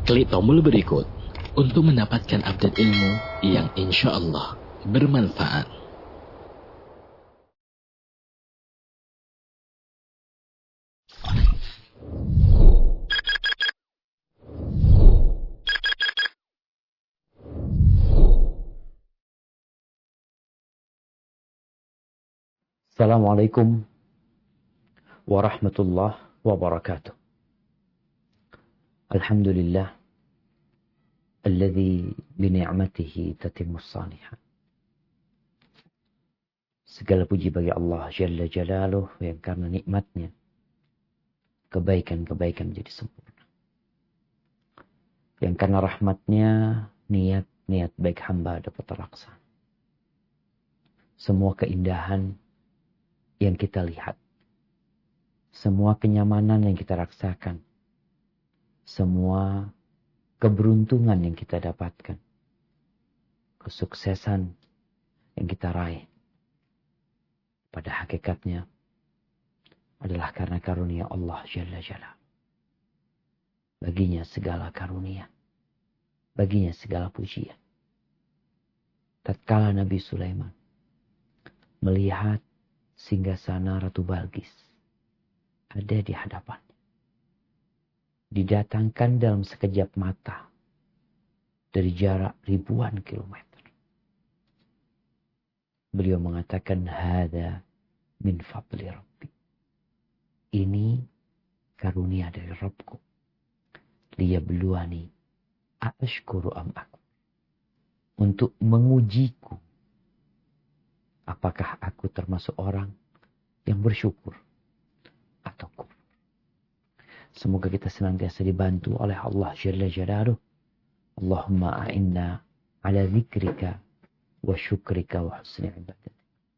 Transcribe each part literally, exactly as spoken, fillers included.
Klik tombol berikut untuk mendapatkan update ilmu yang insya Allah bermanfaat. Assalamualaikum warahmatullahi wabarakatuh. Alhamdulillah alladzi bi ni'matihi tatimmus shalihat. Segala puji bagi Allah Jalla Jalaluh yang karena nikmatnya kebaikan-kebaikan menjadi sempurna. Yang karena rahmatnya niat-niat baik hamba dapat terlaksana. Semua keindahan yang kita lihat, semua kenyamanan yang kita rasakan, semua keberuntungan yang kita dapatkan, kesuksesan yang kita raih, pada hakikatnya adalah karena karunia Allah Jalla Jalla. Baginya segala karunia, baginya segala pujian. Tatkala Nabi Sulaiman melihat singgasana Ratu Balqis ada di hadapannya, didatangkan dalam sekejap mata dari jarak ribuan kilometer. Beliau mengatakan, "Hada min fadli Rabbi." Ini karunia dari Rabbku. Liyabluwani a'ashkuru am akfur. Untuk mengujiku, apakah aku termasuk orang yang bersyukur atau kufur. Semoga kita senantiasa dibantu oleh Allah Jalla Jalaluh. Allahumma a'inna ala zikrika wa syukrika wa husni ibadat.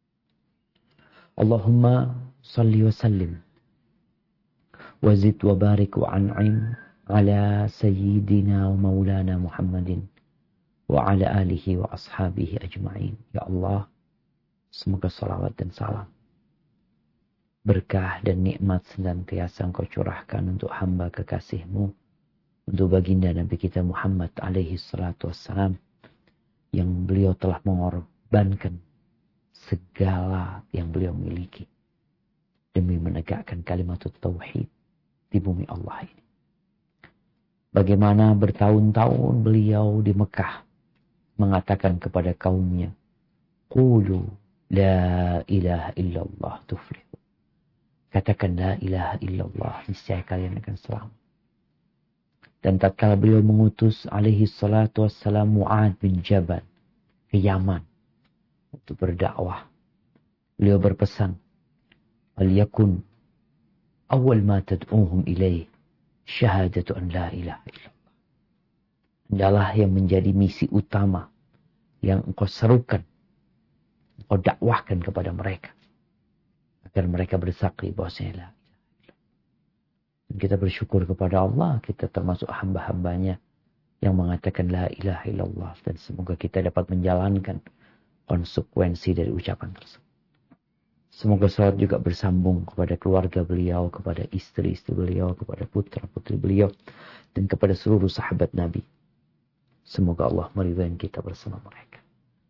Allahumma salli wa sallim wa zid wa barik wa an'im ala sayyidina wa maulana Muhammadin wa ala alihi wa ashabihi ajma'in. Ya Allah, semoga salawat dan salam, berkah dan nikmat senantiasa Engkau curahkan untuk hamba kekasih-Mu, untuk baginda Nabi kita Muhammad alaihi salatu wassalam, yang beliau telah mengorbankan segala yang beliau miliki demi menegakkan kalimat tauhid di bumi Allah ini. Bagaimana bertahun-tahun beliau di Mekah mengatakan kepada kaumnya, "Qulu la ilaha illallah tuflihu." Katakan la ilaha illallah, niscaya kalian akan selamat. Dan tatkala beliau mengutus alaihi salatu wassalam Mu'ad bin Jabal ke Yaman untuk berdakwah, beliau berpesan, "Al-yakun awal ma tad'uhum ilaih syahadatu an la ilaha illallah." Adalah yang menjadi misi utama yang engkau serukan, engkau dakwahkan kepada mereka, agar mereka bersaksi bahwasanya la ilaha illallah. Dan kita bersyukur kepada Allah, kita termasuk hamba-hambanya yang mengatakan la ilaha illallah, dan semoga kita dapat menjalankan konsekuensi dari ucapan tersebut. Semoga salat juga bersambung kepada keluarga beliau, kepada istri-istri beliau, kepada putra-putri beliau, dan kepada seluruh sahabat Nabi. Semoga Allah meridai kita bersama mereka.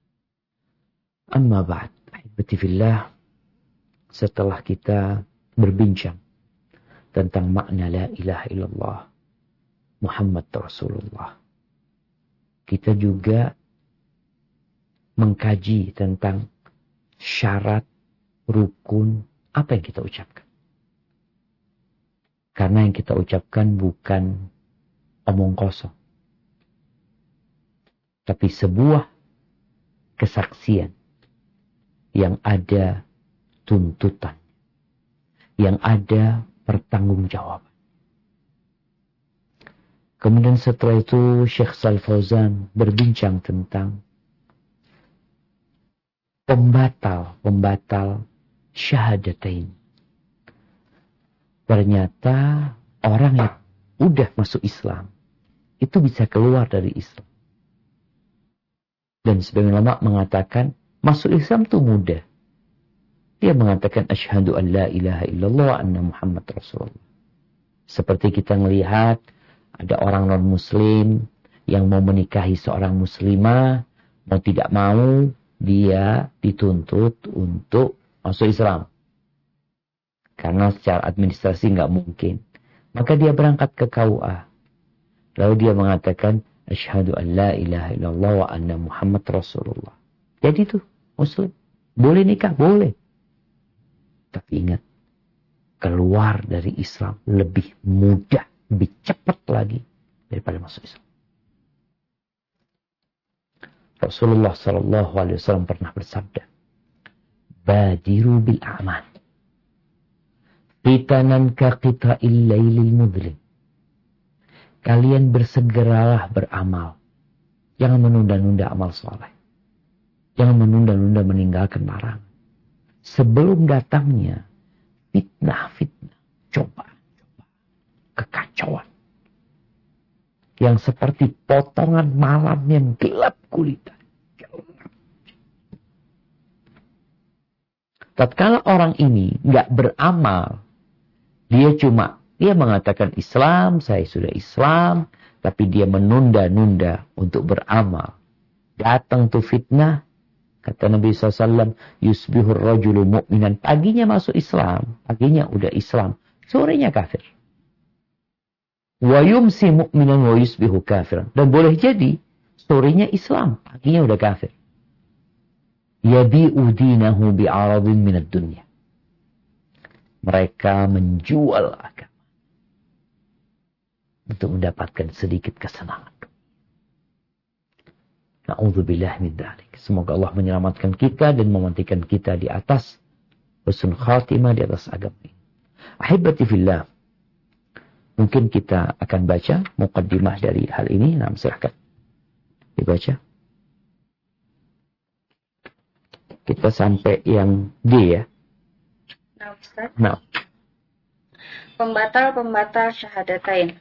Amma ba'd, ahibati fillah, setelah kita berbincang tentang makna la ilaha illallah Muhammad Rasulullah, kita juga mengkaji tentang syarat, rukun, apa yang kita ucapkan. Karena yang kita ucapkan bukan omong kosong, tapi sebuah kesaksian yang ada tuntutan, yang ada pertanggungjawaban. Kemudian setelah itu Syekh Shalih Fauzan berbincang tentang pembatal-pembatal syahadatain. Ternyata orang yang udah masuk Islam itu bisa keluar dari Islam. Dan sebagian ulama mengatakan masuk Islam itu mudah. Dia mengatakan asyhadu an la ilaha illallah wa anna Muhammad Rasulullah. Seperti kita melihat Ada orang non-muslim yang mau menikahi seorang muslimah, mau tidak mau, dia dituntut untuk masuk Islam. Karena secara administrasi nggak mungkin. Maka dia berangkat ke K U A. Lalu dia mengatakan, Asyhadu an la ilaha illallah wa anna Muhammad Rasulullah. Jadi tuh, muslim. Boleh nikah? Boleh. Tapi ingat, keluar dari Islam lebih mudah, lebih cepat lagi daripada masuk Islam. Rasulullah Sallallahu Alaihi Wasallam pernah bersabda, Badiru bil a'mal, fitanan ka qita'il lailil mudlim. Kalian bersegeralah beramal. Jangan menunda-nunda amal soleh. Jangan menunda-nunda meninggalkan larangan. Sebelum datangnya fitnah-fitnah, cobaan-cobaan, kekacauan. Yang seperti potongan malam yang gelap gulita. Gelap. Tatkala orang ini nggak beramal, dia cuma, dia mengatakan Islam, saya sudah Islam, tapi dia menunda-nunda untuk beramal. Datang tuh fitnah, kata Nabi shallallahu alaihi wasallam, yusbihur rajulu mu'minan. Paginya masuk Islam, paginya udah Islam, sorenya kafir. Wa yumsi mu'minan wa yusbihu kafiran. Dan boleh jadi, sorenya Islam, paginya udah kafir. Yabi'u dinahu bi'aradin minad dunya. Mereka menjual agama untuk mendapatkan sedikit kesenangan. Na'udzubillah min dzalik. Semoga Allah menyelamatkan kita dan memantikan kita di atas husnul khatimah, di atas agama ini. Ahibati fillah. Mungkin kita akan baca muqaddimah dari hal ini. Nah, silahkan dibaca. Kita sampai yang D ya. Nah, Ustaz. Nah. Pembatal-pembatal syahadatain.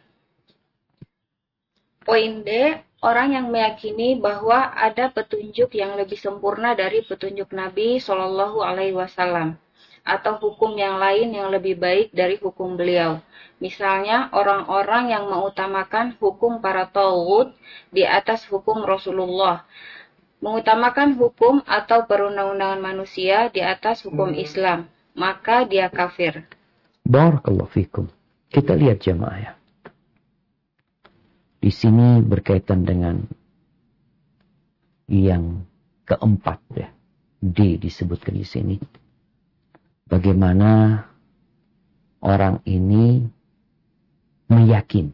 Poin D, orang yang meyakini bahwa ada petunjuk yang lebih sempurna dari petunjuk Nabi Shallallahu Alaihi Wasallam, atau hukum yang lain yang lebih baik dari hukum beliau. Misalnya orang-orang yang mengutamakan hukum para taghut di atas hukum Rasulullah, mengutamakan hukum atau perundang-undangan manusia di atas hukum Islam, maka dia kafir. Barakallahu fikum. Kita lihat jemaah ya. Di sini berkaitan dengan yang keempat ya. D disebutkan di sini. Bagaimana orang ini meyakini.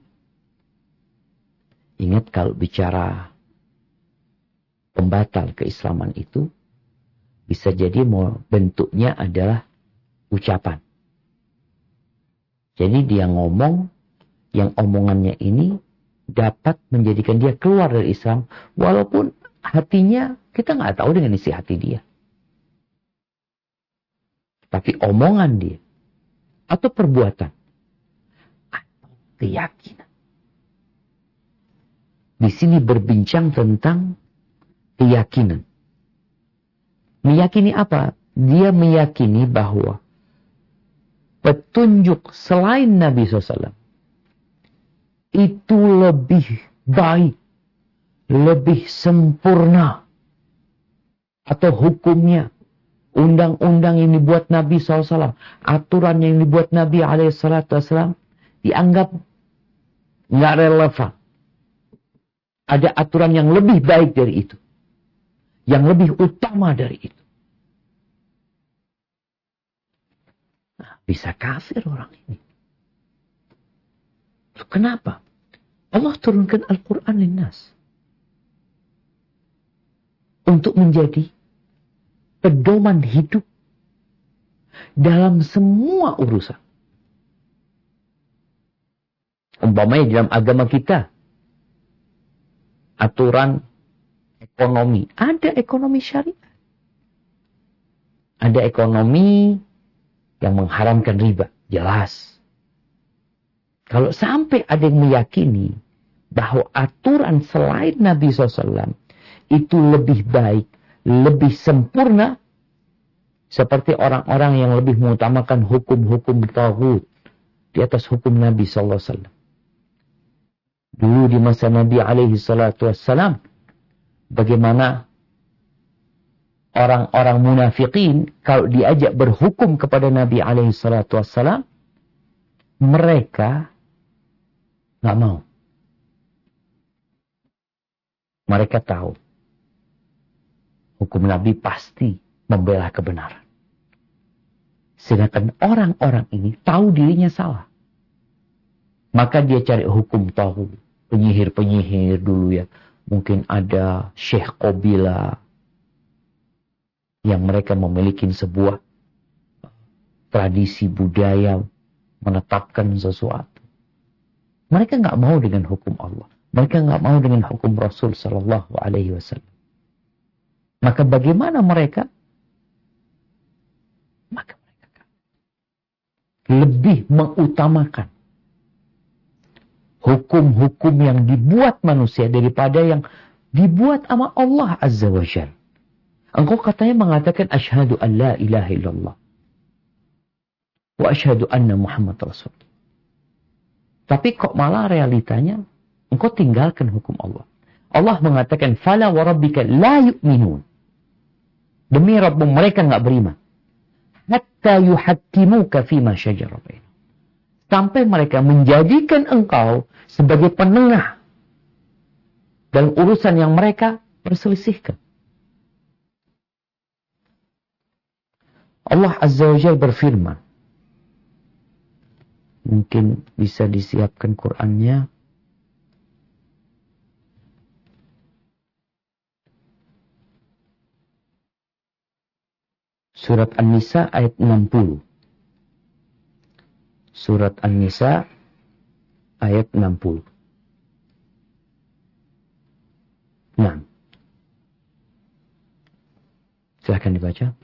Ingat kalau bicara pembatal keislaman itu, bisa jadi mau bentuknya adalah ucapan. Jadi dia ngomong, yang omongannya ini dapat menjadikan dia keluar dari Islam, walaupun hatinya kita nggak tahu dengan isi hati dia. Tapi omongan dia, atau perbuatan, atau keyakinan. Di sini berbincang tentang keyakinan. Meyakini apa? Dia meyakini bahwa petunjuk selain Nabi shallallahu alaihi wasallam itu lebih baik, lebih sempurna. Atau hukumnya, undang-undang yang dibuat Nabi shallallahu alaihi wasallam, aturan yang dibuat Nabi shallallahu alaihi wasallam, dianggap nggak relevan. Ada aturan yang lebih baik dari itu. Yang lebih utama dari itu. Nah, bisa kafir orang ini. Kenapa? Allah turunkan Al-Quran linnas. Untuk menjadi pedoman hidup dalam semua urusan. Umpamanya dalam agama kita, aturan ekonomi. Ada ekonomi syariah. Ada ekonomi yang mengharamkan riba. Jelas. Kalau sampai ada yang meyakini bahwa aturan selain Nabi shallallahu alaihi wasallam itu lebih baik, lebih sempurna, seperti orang-orang yang lebih mengutamakan hukum-hukum taghut di atas hukum Nabi shallallahu alaihi wasallam. Dulu di masa Nabi alaihi salatu wassalam, bagaimana orang-orang munafikin kalau diajak berhukum kepada Nabi alaihi salatu wassalam, mereka nggak mau. Mereka tahu hukum Nabi pasti membela kebenaran. Sedangkan orang-orang ini tahu dirinya salah. Maka dia cari hukum tahu. Penyihir-penyihir dulu ya. Mungkin ada Syekh Qobila. Yang mereka memiliki sebuah tradisi budaya. Menetapkan sesuatu. Mereka nggak mau dengan hukum Allah. Mereka nggak mau dengan hukum Rasul Sallallahu Alaihi Wasallam. Maka bagaimana mereka? Maka mereka lebih mengutamakan hukum-hukum yang dibuat manusia daripada yang dibuat sama Allah Azza wa Jalla. Engkau katanya mengatakan asyhadu an la ilaha illallah wa asyhadu anna Muhammad Rasul. Tapi kok malah realitanya engkau tinggalkan hukum Allah. Allah mengatakan fala wa rabbika la yu'minun. Demi Rabb mereka enggak beriman. Hatta yuhakkimuka fima syajara bainahum. Sampai mereka menjadikan engkau sebagai penengah dalam urusan yang mereka perselisihkan. Allah Azza wa Jalla berfirman. Mungkin bisa disiapkan Qur'annya. Surat An-Nisa ayat enam puluh. Surat An-Nisa ayat enam puluh. Nah. Silakan dibaca.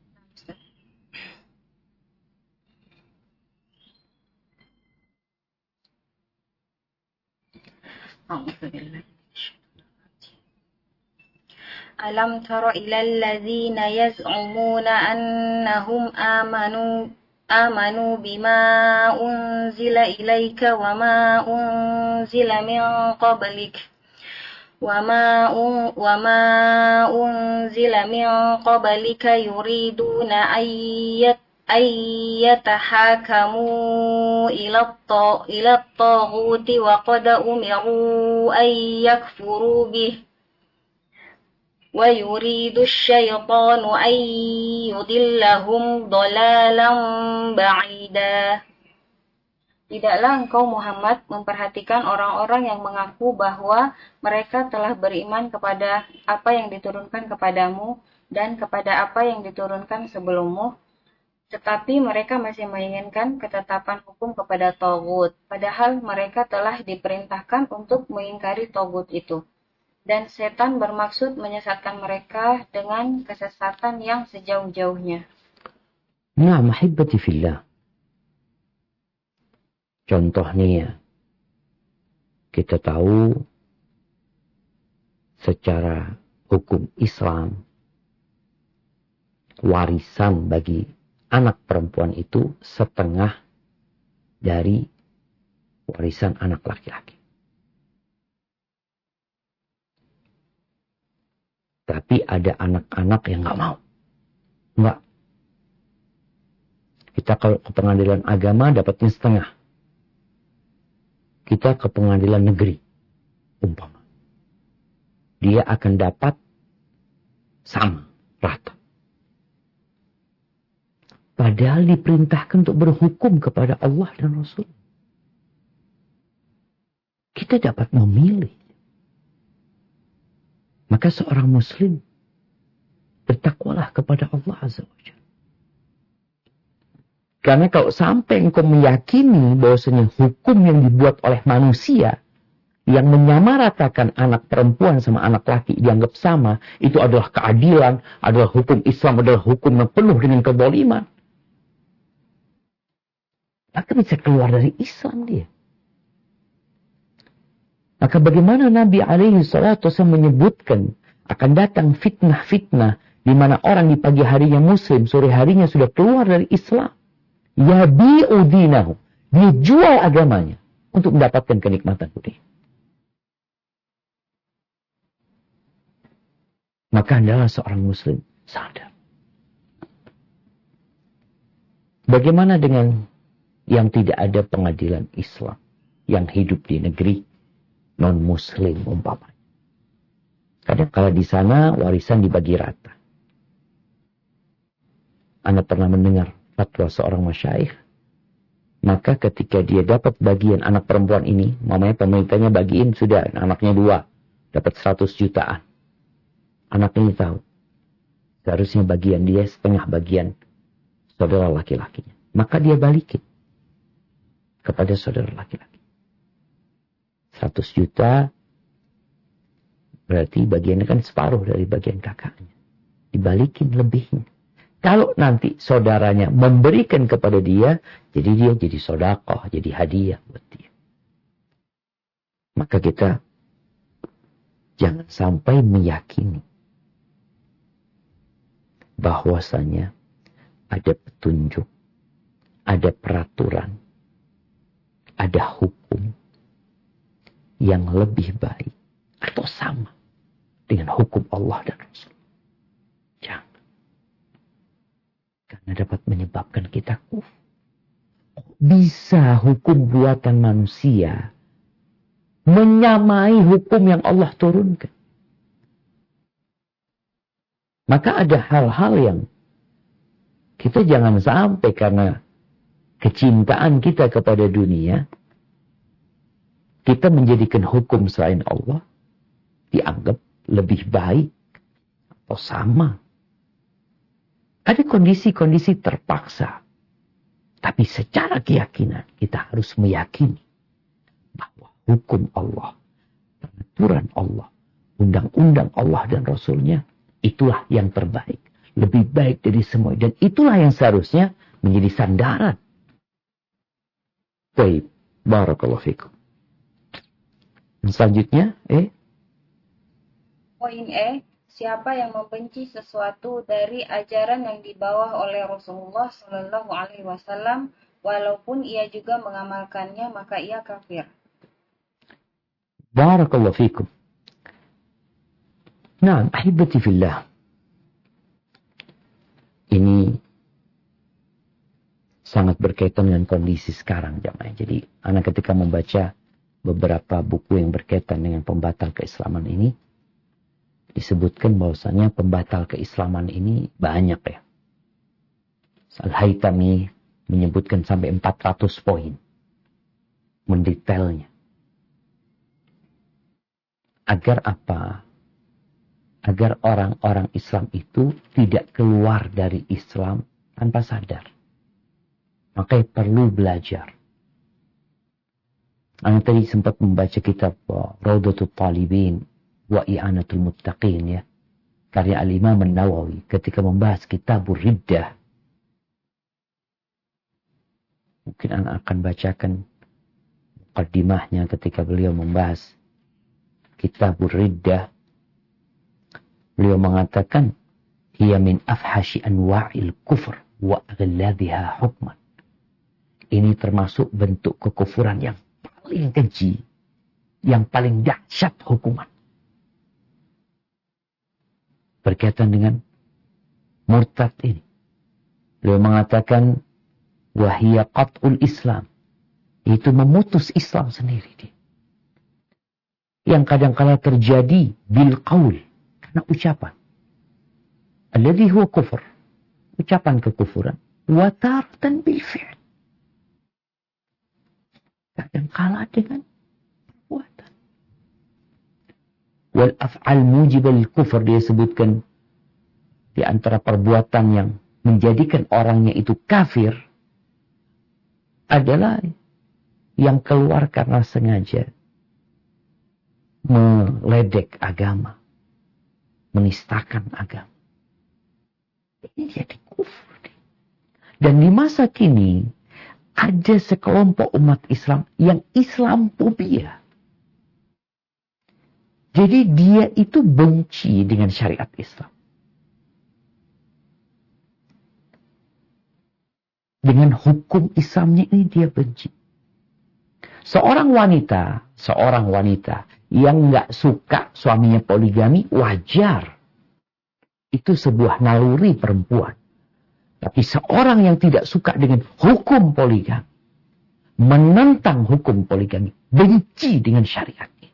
Alam tara ilal ladzina yaz'umuna annahum amanu amanu bima unzila ilaika wama unzila min qablik wama un, wama unzila min qablika yuriduna ayyat ayyatahakamu ila ila at-taghuti wa qad umiru ay yakfuru bih wa yuridu asy-syaitanu ay yudillahum dhalalan ba'ida. Tidaklah engkau Muhammad memperhatikan orang-orang yang mengaku bahwa mereka telah beriman kepada apa yang diturunkan kepadamu dan kepada apa yang diturunkan sebelummu, tetapi mereka masih menginginkan ketetapan hukum kepada Taghut, padahal mereka telah diperintahkan untuk mengingkari Taghut itu. Dan setan bermaksud menyesatkan mereka dengan kesesatan yang sejauh-jauhnya. Nah, mahibbati fillah. Contohnya, kita tahu secara hukum Islam, warisan bagi anak perempuan itu setengah dari warisan anak laki-laki. Tapi ada anak-anak yang nggak mau. Nggak. Kita kalau ke pengadilan agama dapatnya setengah. Kita ke pengadilan negeri, umpama. Dia akan dapat sama, rata. Padahal diperintahkan untuk berhukum kepada Allah dan Rasul. Kita dapat memilih. Maka seorang muslim bertakwalah kepada Allah Azza wa Jalla. Karena kalau sampai engkau meyakini bahwasanya hukum yang dibuat oleh manusia yang menyamaratakan anak perempuan sama anak laki dianggap sama, itu adalah keadilan, adalah hukum Islam, adalah hukum yang penuh dengan kezaliman, maka bisa keluar dari Islam dia. Maka bagaimana Nabi alaihi salatu wasallam menyebutkan akan datang fitnah-fitnah di mana orang di pagi harinya muslim, sore harinya sudah keluar dari Islam. Yabi'u dinahu. Dia jual agamanya untuk mendapatkan kenikmatan dunia. Maka hendaklah seorang muslim sadar. Bagaimana dengan yang tidak ada pengadilan Islam, yang hidup di negeri non-muslim umpamanya? Kadang kala di sana warisan dibagi rata. Anda pernah mendengar fatwa seorang masyayikh, maka ketika dia dapat bagian anak perempuan ini, mamanya pemerintahnya bagiin sudah, anaknya dua, dapat seratus jutaan. Anaknya tahu, seharusnya bagian dia setengah bagian saudara laki-lakinya. Maka dia balikin kepada saudara laki-laki. seratus juta berarti bagiannya kan separuh dari bagian kakaknya. Dibalikin lebihnya. Kalau nanti saudaranya memberikan kepada dia, jadi dia jadi sedekah, jadi hadiah buat dia. Maka kita jangan sampai meyakini bahwasanya ada petunjuk, ada peraturan, ada hukum yang lebih baik atau sama dengan hukum Allah dan Rasul. Jangan. Karena dapat menyebabkan kita kufur. Bisa hukum buatan manusia menyamai hukum yang Allah turunkan. Maka ada hal-hal yang kita jangan sampai karena kecintaan kita kepada dunia, kita menjadikan hukum selain Allah dianggap lebih baik atau sama. Ada kondisi-kondisi terpaksa. Tapi secara keyakinan kita harus meyakini bahwa hukum Allah, peraturan Allah, undang-undang Allah dan Rasulnya, itulah yang terbaik. Lebih baik dari semua. Dan itulah yang seharusnya menjadi sandaran. Baik. Barakallahu fikum. Selanjutnya, eh? Poin E. Siapa yang membenci sesuatu dari ajaran yang dibawa oleh Rasulullah Shallallahu Alaihi Wasallam, walaupun ia juga mengamalkannya, maka ia kafir. Barakallahu fikum. Nah, ahibati fillah. Ini sangat berkaitan dengan kondisi sekarang, jamaah. Jadi, anak ketika membaca beberapa buku yang berkaitan dengan pembatal keislaman ini, disebutkan bahwasanya pembatal keislaman ini banyak ya. Al-Haytami menyebutkan sampai empat ratus poin. Mendetailnya. Agar apa? Agar orang-orang Islam itu tidak keluar dari Islam tanpa sadar. Makanya perlu belajar. Anda tadi sempat membaca kitab Raudatul Talibin wa I'anatul Muttaqin ya. Karya Al-Imam An-Nawawi ketika membahas Kitabur Riddah. Mungkin anak akan bacakan muqaddimahnya ketika beliau membahas Kitabur Riddah. Beliau mengatakan, hiya min afhashi anwa'il kufr wa aghladiha hukman. Ini termasuk bentuk kekufuran yang paling keji, yang paling dahsyat hukuman. Berkaitan dengan murtad ini. Beliau mengatakan, wahiyya qat'ul Islam. Itu memutus Islam sendiri. Yang kadang-kala terjadi bil qaul. Karena ucapan. Alladhi huwa kufur. Ucapan kekufuran. Wa taratan bil fi'l. Kadang-kala dengan perbuatan. Wal af'al mujibal kufur, dia sebutkan di antara perbuatan yang menjadikan orangnya itu kafir adalah yang keluar karena sengaja meledek agama, menistakan agama. Ini jadi kufur. Dan di masa kini ada sekelompok umat Islam yang Islamophobia. Jadi dia itu benci dengan syariat Islam. Dengan hukum Islamnya ini dia benci. Seorang wanita, seorang wanita yang nggak suka suaminya poligami, wajar. Itu sebuah naluri perempuan. Tapi seorang yang tidak suka dengan hukum poligami, menentang hukum poligami, benci dengan syariatnya,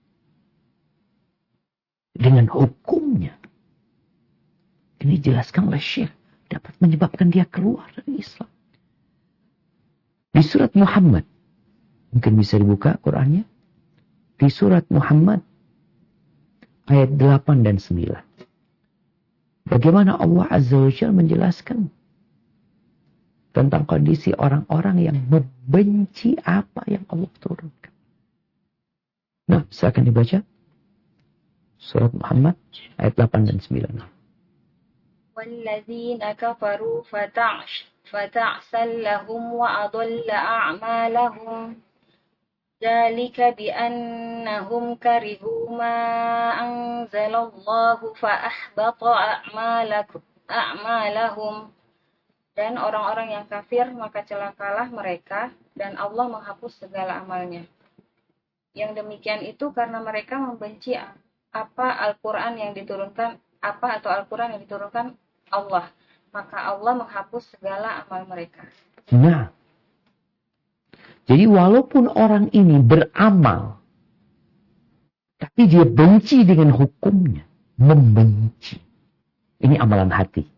dengan hukumnya, ini jelaskan oleh Syekh, dapat menyebabkan dia keluar dari Islam. Di surat Muhammad, mungkin bisa dibuka Qurannya, di surat Muhammad ayat delapan dan sembilan. Bagaimana Allah Azza wa Jalla menjelaskan tentang kondisi orang-orang yang membenci apa yang Allah turunkan. Nah, silakan dibaca. Surat Muhammad ayat delapan dan sembilan. وَالَّذِينَ كَفَرُوا فَتَعْسًا لَهُمْ وَأَضَلَّ أَعْمَالَهُمْ ذَلِكَ بِأَنَّهُمْ كَرِهُوا مَا أَنزَلَ اللَّهُ فَأَحْبَطَ أَعْمَالَهُمْ. Dan orang-orang yang kafir, maka celakalah mereka, dan Allah menghapus segala amalnya. Yang demikian itu karena mereka membenci apa Al-Quran yang diturunkan, apa atau Al-Quran yang diturunkan Allah. Maka Allah menghapus segala amal mereka. Nah, jadi walaupun orang ini beramal, tapi dia benci dengan hukumnya, membenci. Ini amalan hati.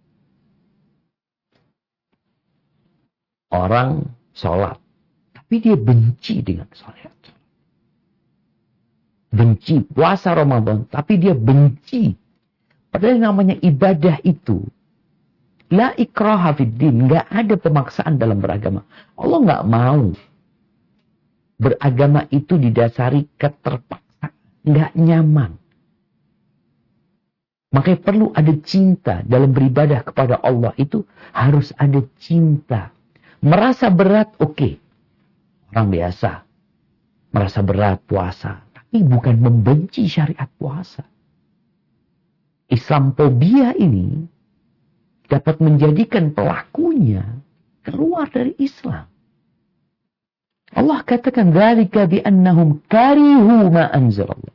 Orang sholat, tapi dia benci dengan sholat. Benci puasa Ramadan, tapi dia benci. Padahal yang namanya ibadah itu, la ikraha fid din, nggak ada pemaksaan dalam beragama. Allah nggak mau beragama itu didasari keterpaksaan, nggak nyaman. Makanya perlu ada cinta dalam beribadah kepada Allah, itu harus ada cinta. Merasa berat, oke. Okay. Orang biasa merasa berat puasa. Tapi bukan membenci syariat puasa. Islamophobia ini dapat menjadikan pelakunya keluar dari Islam. Allah katakan, dzalika bi annahum karihu ma anzalallah.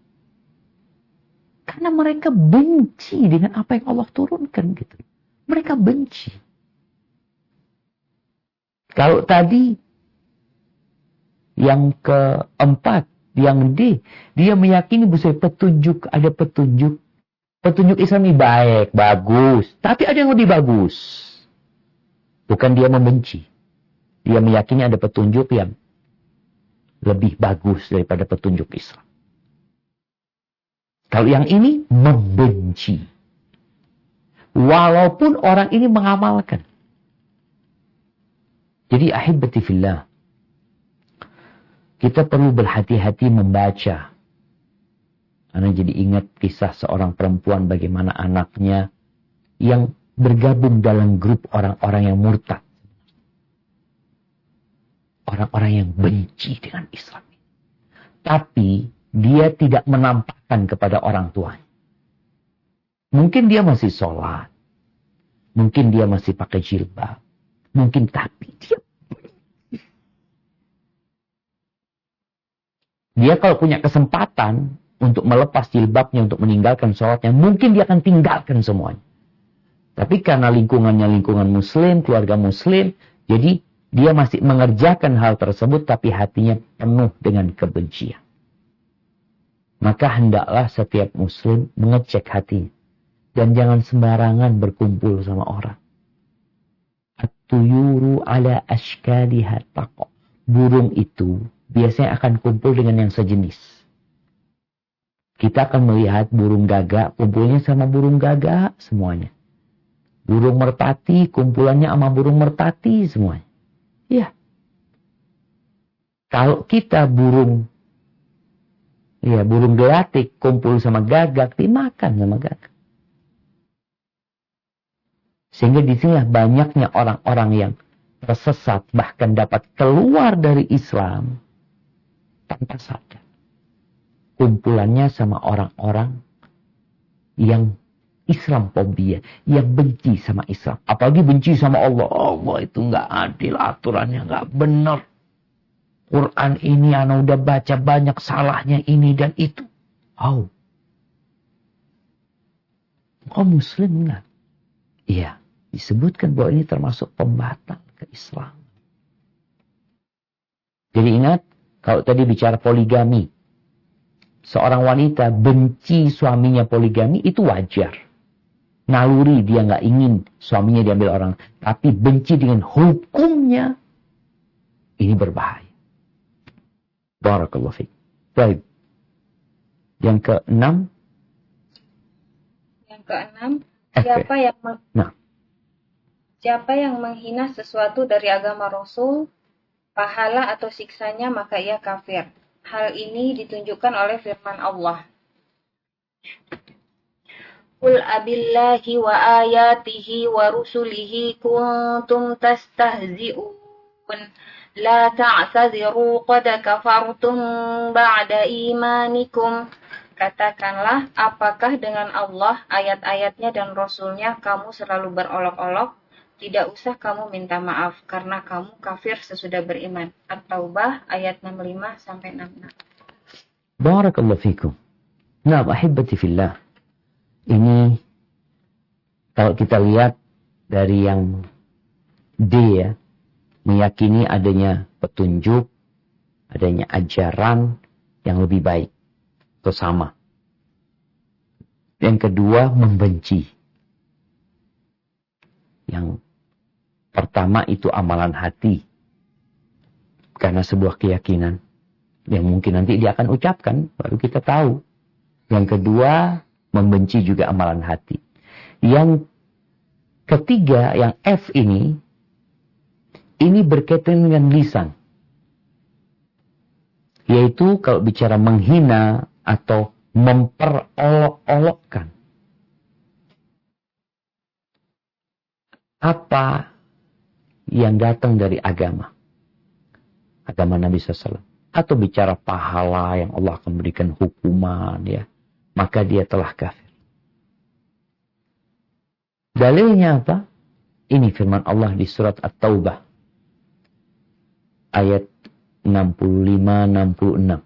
Karena mereka benci dengan apa yang Allah turunkan gitu. Mereka benci. Kalau tadi yang keempat, yang D, dia meyakini bahwa petunjuk, ada petunjuk. Petunjuk Islam ini baik, bagus. Tapi ada yang lebih bagus. Bukan dia membenci. Dia meyakini ada petunjuk yang lebih bagus daripada petunjuk Islam. Kalau yang ini membenci. Walaupun orang ini mengamalkan. Jadi ahibati fillah, kita perlu berhati-hati membaca. Karena jadi ingat kisah seorang perempuan bagaimana anaknya yang bergabung dalam grup orang-orang yang murtad. Orang-orang yang benci dengan Islam. Tapi dia tidak menampakkan kepada orang tuanya. Mungkin dia masih sholat. Mungkin dia masih pakai jilbab. Mungkin tapi dia dia kalau punya kesempatan untuk melepas jilbabnya, untuk meninggalkan sholatnya, mungkin dia akan tinggalkan semuanya. Tapi karena lingkungannya lingkungan muslim, keluarga muslim, jadi dia masih mengerjakan hal tersebut, tapi hatinya penuh dengan kebencian. Maka hendaklah setiap muslim mengecek hatinya. Dan jangan sembarangan berkumpul sama orang. At-tuyuru ala ashkaliha taqa. Burung itu biasanya akan kumpul dengan yang sejenis. Kita akan melihat burung gagak kumpulnya sama burung gagak semuanya. Burung merpati kumpulannya sama burung merpati semuanya. Ya. Kalau kita burung ya burung gelatik kumpul sama gagak, dimakan sama gagak. Sehingga disinilah banyaknya orang-orang yang tersesat, bahkan dapat keluar dari Islam tanpa sadar. Kumpulannya sama orang-orang yang Islamophobia, yang benci sama Islam. Apalagi benci sama Allah. Allah itu nggak adil, aturannya nggak benar. Quran ini anak udah baca banyak salahnya ini dan itu. Oh. Oh muslim enggak? Iya, disebutkan bahwa ini termasuk pembatal keislaman. Jadi ingat, kalau tadi bicara poligami, seorang wanita benci suaminya poligami, itu wajar. Naluri dia nggak ingin suaminya diambil orang. Tapi benci dengan hukumnya, ini berbahaya. Barakallahu fiik. Baik. Yang keenam. Yang keenam, siapa eh, yang meng- nah. siapa yang menghina sesuatu dari agama Rasul, pahala atau siksanya maka ia kafir. Hal ini ditunjukkan oleh firman Allah. Qul abillahi wa ayatihi wa rusulihi kuntum tastahzi'un la ta'tadhiru qad kafartum ba'da imanikum. Katakanlah, apakah dengan Allah, ayat-ayatnya dan Rasulnya kamu selalu berolok-olok? Tidak usah kamu minta maaf, karena kamu kafir sesudah beriman. At-Taubah ayat enam puluh lima sampai enam puluh enam. Barakallahu fikum. Nah, ahibati fillah. Ini, kalau kita lihat dari yang D ya, meyakini adanya petunjuk, adanya ajaran yang lebih baik. Itu sama. Yang kedua, membenci. Yang pertama itu amalan hati. Karena sebuah keyakinan. Yang mungkin nanti dia akan ucapkan, baru kita tahu. Yang kedua, membenci juga amalan hati. Yang ketiga, yang F ini, ini berkaitan dengan lisan. Yaitu kalau bicara menghina atau memperolok-olokkan. Apa yang datang dari agama. Agama Nabi shallallahu alaihi wasallam. Atau bicara pahala yang Allah akan berikan hukuman ya. Maka dia telah kafir. Dalilnya apa? Ini firman Allah di surat At-Taubah. Ayat enam puluh lima enam puluh enam.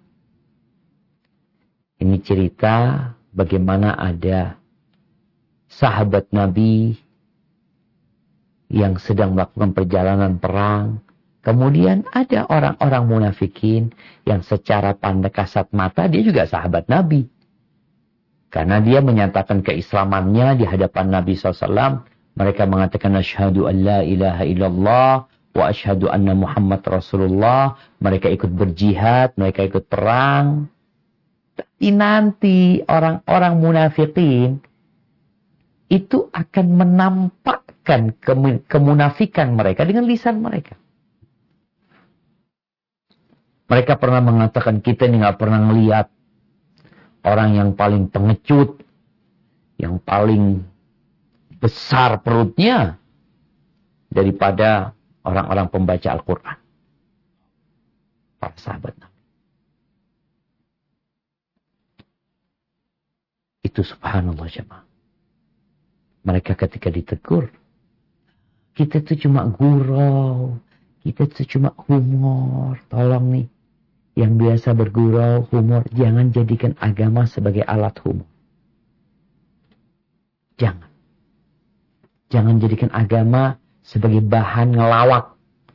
Ini cerita bagaimana ada sahabat Nabi yang sedang melakukan perjalanan perang. Kemudian ada orang-orang munafikin yang secara pandang kasat mata dia juga sahabat Nabi. Karena dia menyatakan keislamannya di hadapan Nabi shallallahu alaihi wasallam. Mereka mengatakan asyhadu an la ilaha illallah wa asyhadu anna Muhammad Rasulullah. Mereka ikut berjihad, mereka ikut perang. Tapi nanti orang-orang munafikin itu akan menampakkan kemunafikan mereka dengan lisan mereka. Mereka pernah mengatakan kita ini nggak pernah melihat orang yang paling pengecut, yang paling besar perutnya daripada orang-orang pembaca Al-Quran. Para sahabat Nabi. Itu subhanallah jemaah. Mereka ketika ditegur, kita itu cuma gurau, kita itu cuma humor. Tolong nih, yang biasa bergurau, humor, jangan jadikan agama sebagai alat humor. Jangan. Jangan jadikan agama sebagai bahan ngelawak.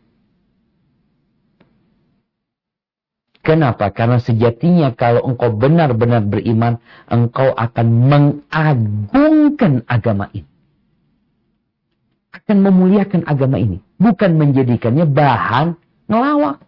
Kenapa? Karena sejatinya kalau engkau benar-benar beriman, engkau akan mengagungkan agama ini. Akan memuliakan agama ini. Bukan menjadikannya bahan ngelawak.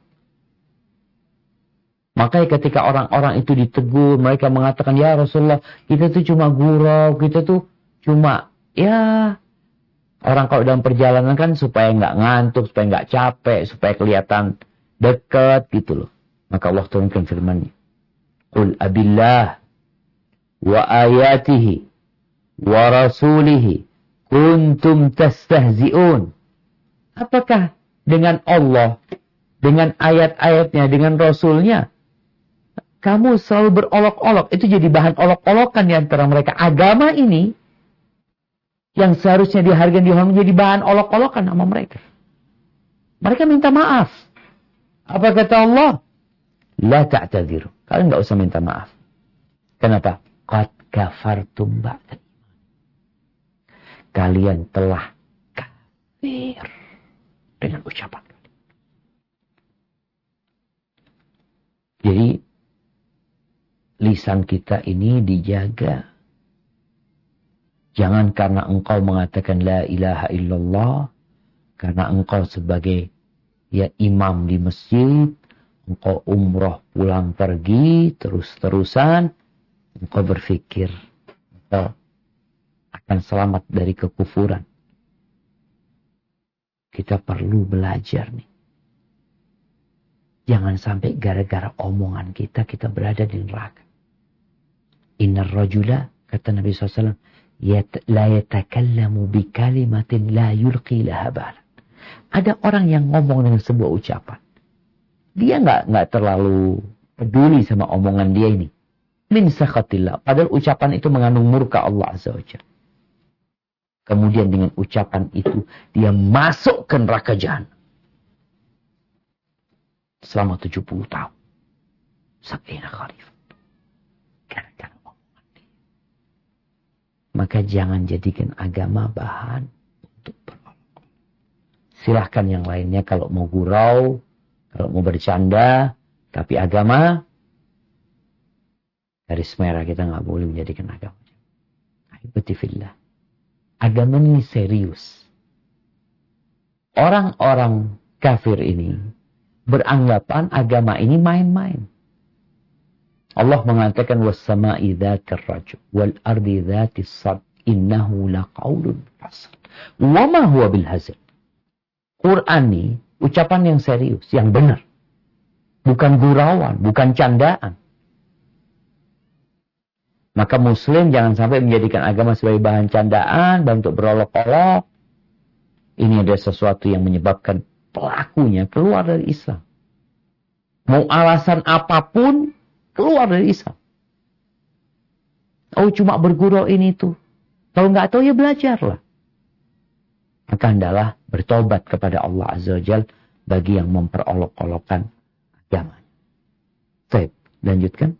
Makanya ketika orang-orang itu ditegur, mereka mengatakan, ya Rasulullah, kita tuh cuma gurau, kita tuh cuma, ya, orang kalau dalam perjalanan kan supaya nggak ngantuk, supaya nggak capek, supaya kelihatan dekat gitu loh. Maka Allah turunkan firman-Nya. Qul abillah wa ayatihi wa rasulihi kuntum tastahzi'un. Apakah dengan Allah, dengan ayat-ayatnya, dengan Rasulnya, kamu selalu berolok-olok? Itu jadi bahan olok-olokan di antara mereka. Agama ini, yang seharusnya dihargai dihormati, menjadi bahan olok-olokan sama mereka. Mereka minta maaf. Apa kata Allah? La ta'tadhiru. Kalian nggak usah minta maaf. Kenapa? Qad kafartum ba'da. kalian telah kafir dengan ucapan kalian. Jadi lisan kita ini dijaga. Jangan karena engkau mengatakan la ilaha illallah, karena engkau sebagai ya imam di masjid, engkau umroh pulang pergi terus-terusan, engkau berpikir engkau akan selamat dari kekufuran. Kita perlu belajar nih. Jangan sampai gara-gara omongan kita, kita berada di neraka. Innar rajula, kata Nabi shallallahu alaihi wasallam, la yatakallamu bi kalimatin la yulqi laha balan. Ada orang yang ngomong dengan sebuah ucapan. Dia nggak nggak terlalu peduli sama omongan dia ini. Min sakhatillah. Padahal ucapan itu mengandung murka Allah Azza wa Jalla. Kemudian dengan ucapan itu dia masuk ke neraka jahanam selama tujuh puluh tahun. Sab'ina kharif. Gara-gara omongan dia. Maka jangan jadikan agama bahan untuk berolok-olok. Silahkan yang lainnya kalau mau gurau, kalau mau bercanda, tapi agama, garis merah kita nggak boleh menjadikan agama. Ahibati fillah. Agama ini serius. Orang-orang kafir ini beranggapan agama ini main-main. Allah mengatakan was-sama'i dzatir rajul wal ardi dzatis sad innahu laqaulun fasl. Wa ma huwa bil hazl. Quran ini ucapan yang serius, yang benar. Bukan gurauan, bukan candaan. Maka muslim jangan sampai menjadikan agama sebagai bahan candaan, bahan untuk berolok-olok. Ini adalah sesuatu yang menyebabkan pelakunya keluar dari Islam. Mau alasan apapun, keluar dari Islam. Oh cuma bergurau ini tuh. Kalau nggak tahu ya belajarlah. Maka hendaklah bertobat kepada Allah Azza wa Jalla bagi yang memperolok-olokkan agama. Baik, lanjutkan.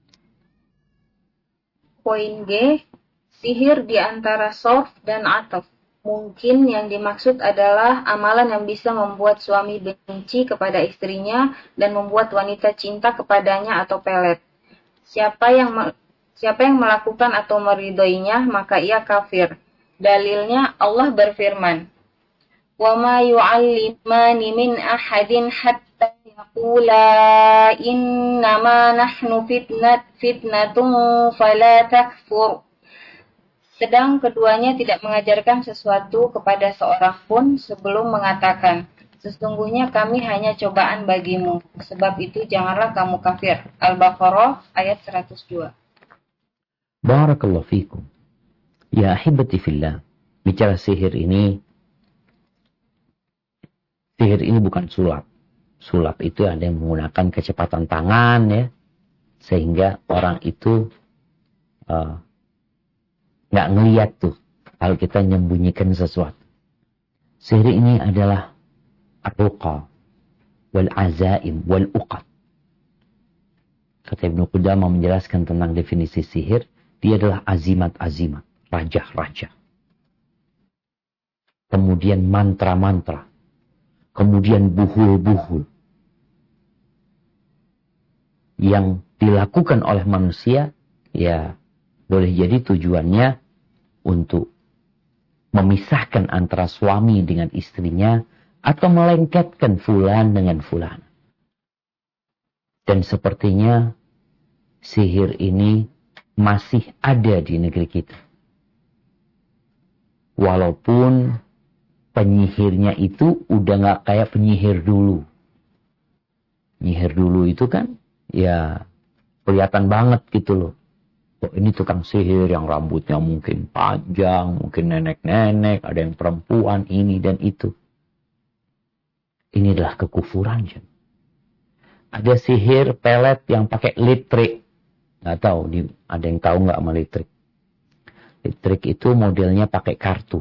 Poin G, sihir di antara sorf dan ataf. Mungkin yang dimaksud adalah amalan yang bisa membuat suami benci kepada istrinya dan membuat wanita cinta kepadanya atau pelet. Siapa yang me- siapa yang melakukan atau meridhoinya, maka ia kafir. Dalilnya Allah berfirman, "Wa ma yu'allimani min ahadin hatta yaqula innama nahnu fitnat fitnatun fala takfur." Sedang keduanya tidak mengajarkan sesuatu kepada seorang pun sebelum mengatakan, sesungguhnya kami hanya cobaan bagimu, sebab itu janganlah kamu kafir. Al-Baqarah ayat seratus dua. Barakallahu fikum. Ya ahibati fillah. Bicara sihir ini, sihir ini bukan sulap. Sulap itu ada yang menggunakan kecepatan tangan ya, sehingga orang itu uh, nggak ngeliat tuh kalau kita menyembunyikan sesuatu. Sihir ini adalah ar-ruqa wal azaim wal uqad. Kata Ibnu Qudamah menjelaskan tentang definisi sihir, dia adalah azimat-azimat, raja-raja. Kemudian mantra-mantra, kemudian buhul-buhul yang dilakukan oleh manusia, ya boleh jadi tujuannya untuk memisahkan antara suami dengan istrinya atau melengketkan fulan dengan fulan. Dan sepertinya sihir ini masih ada di negeri kita. Walaupun penyihirnya itu udah gak kayak penyihir dulu. Penyihir dulu itu kan ya kelihatan banget gitu loh. Oh, ini tukang sihir yang rambutnya mungkin panjang, mungkin nenek-nenek, ada yang perempuan, ini dan itu. Ini adalah kekufuran. Jen. Ada sihir pelet yang pakai listrik. Nggak tahu, ada yang tahu nggak sama listrik? Listrik itu modelnya pakai kartu.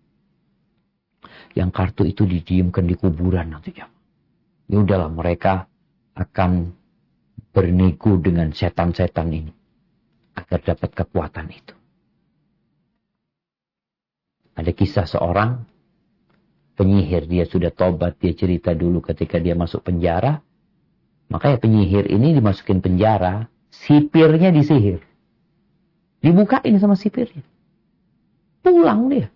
Yang kartu itu didiamkan di kuburan nantinya. Ya udahlah, mereka akan bernego dengan setan-setan ini agar dapat kekuatan itu. Ada kisah seorang penyihir, dia sudah tobat, dia cerita dulu ketika dia masuk penjara. Makanya penyihir ini dimasukin penjara, sipirnya disihir. Dibukain sama sipirnya. Pulang dia.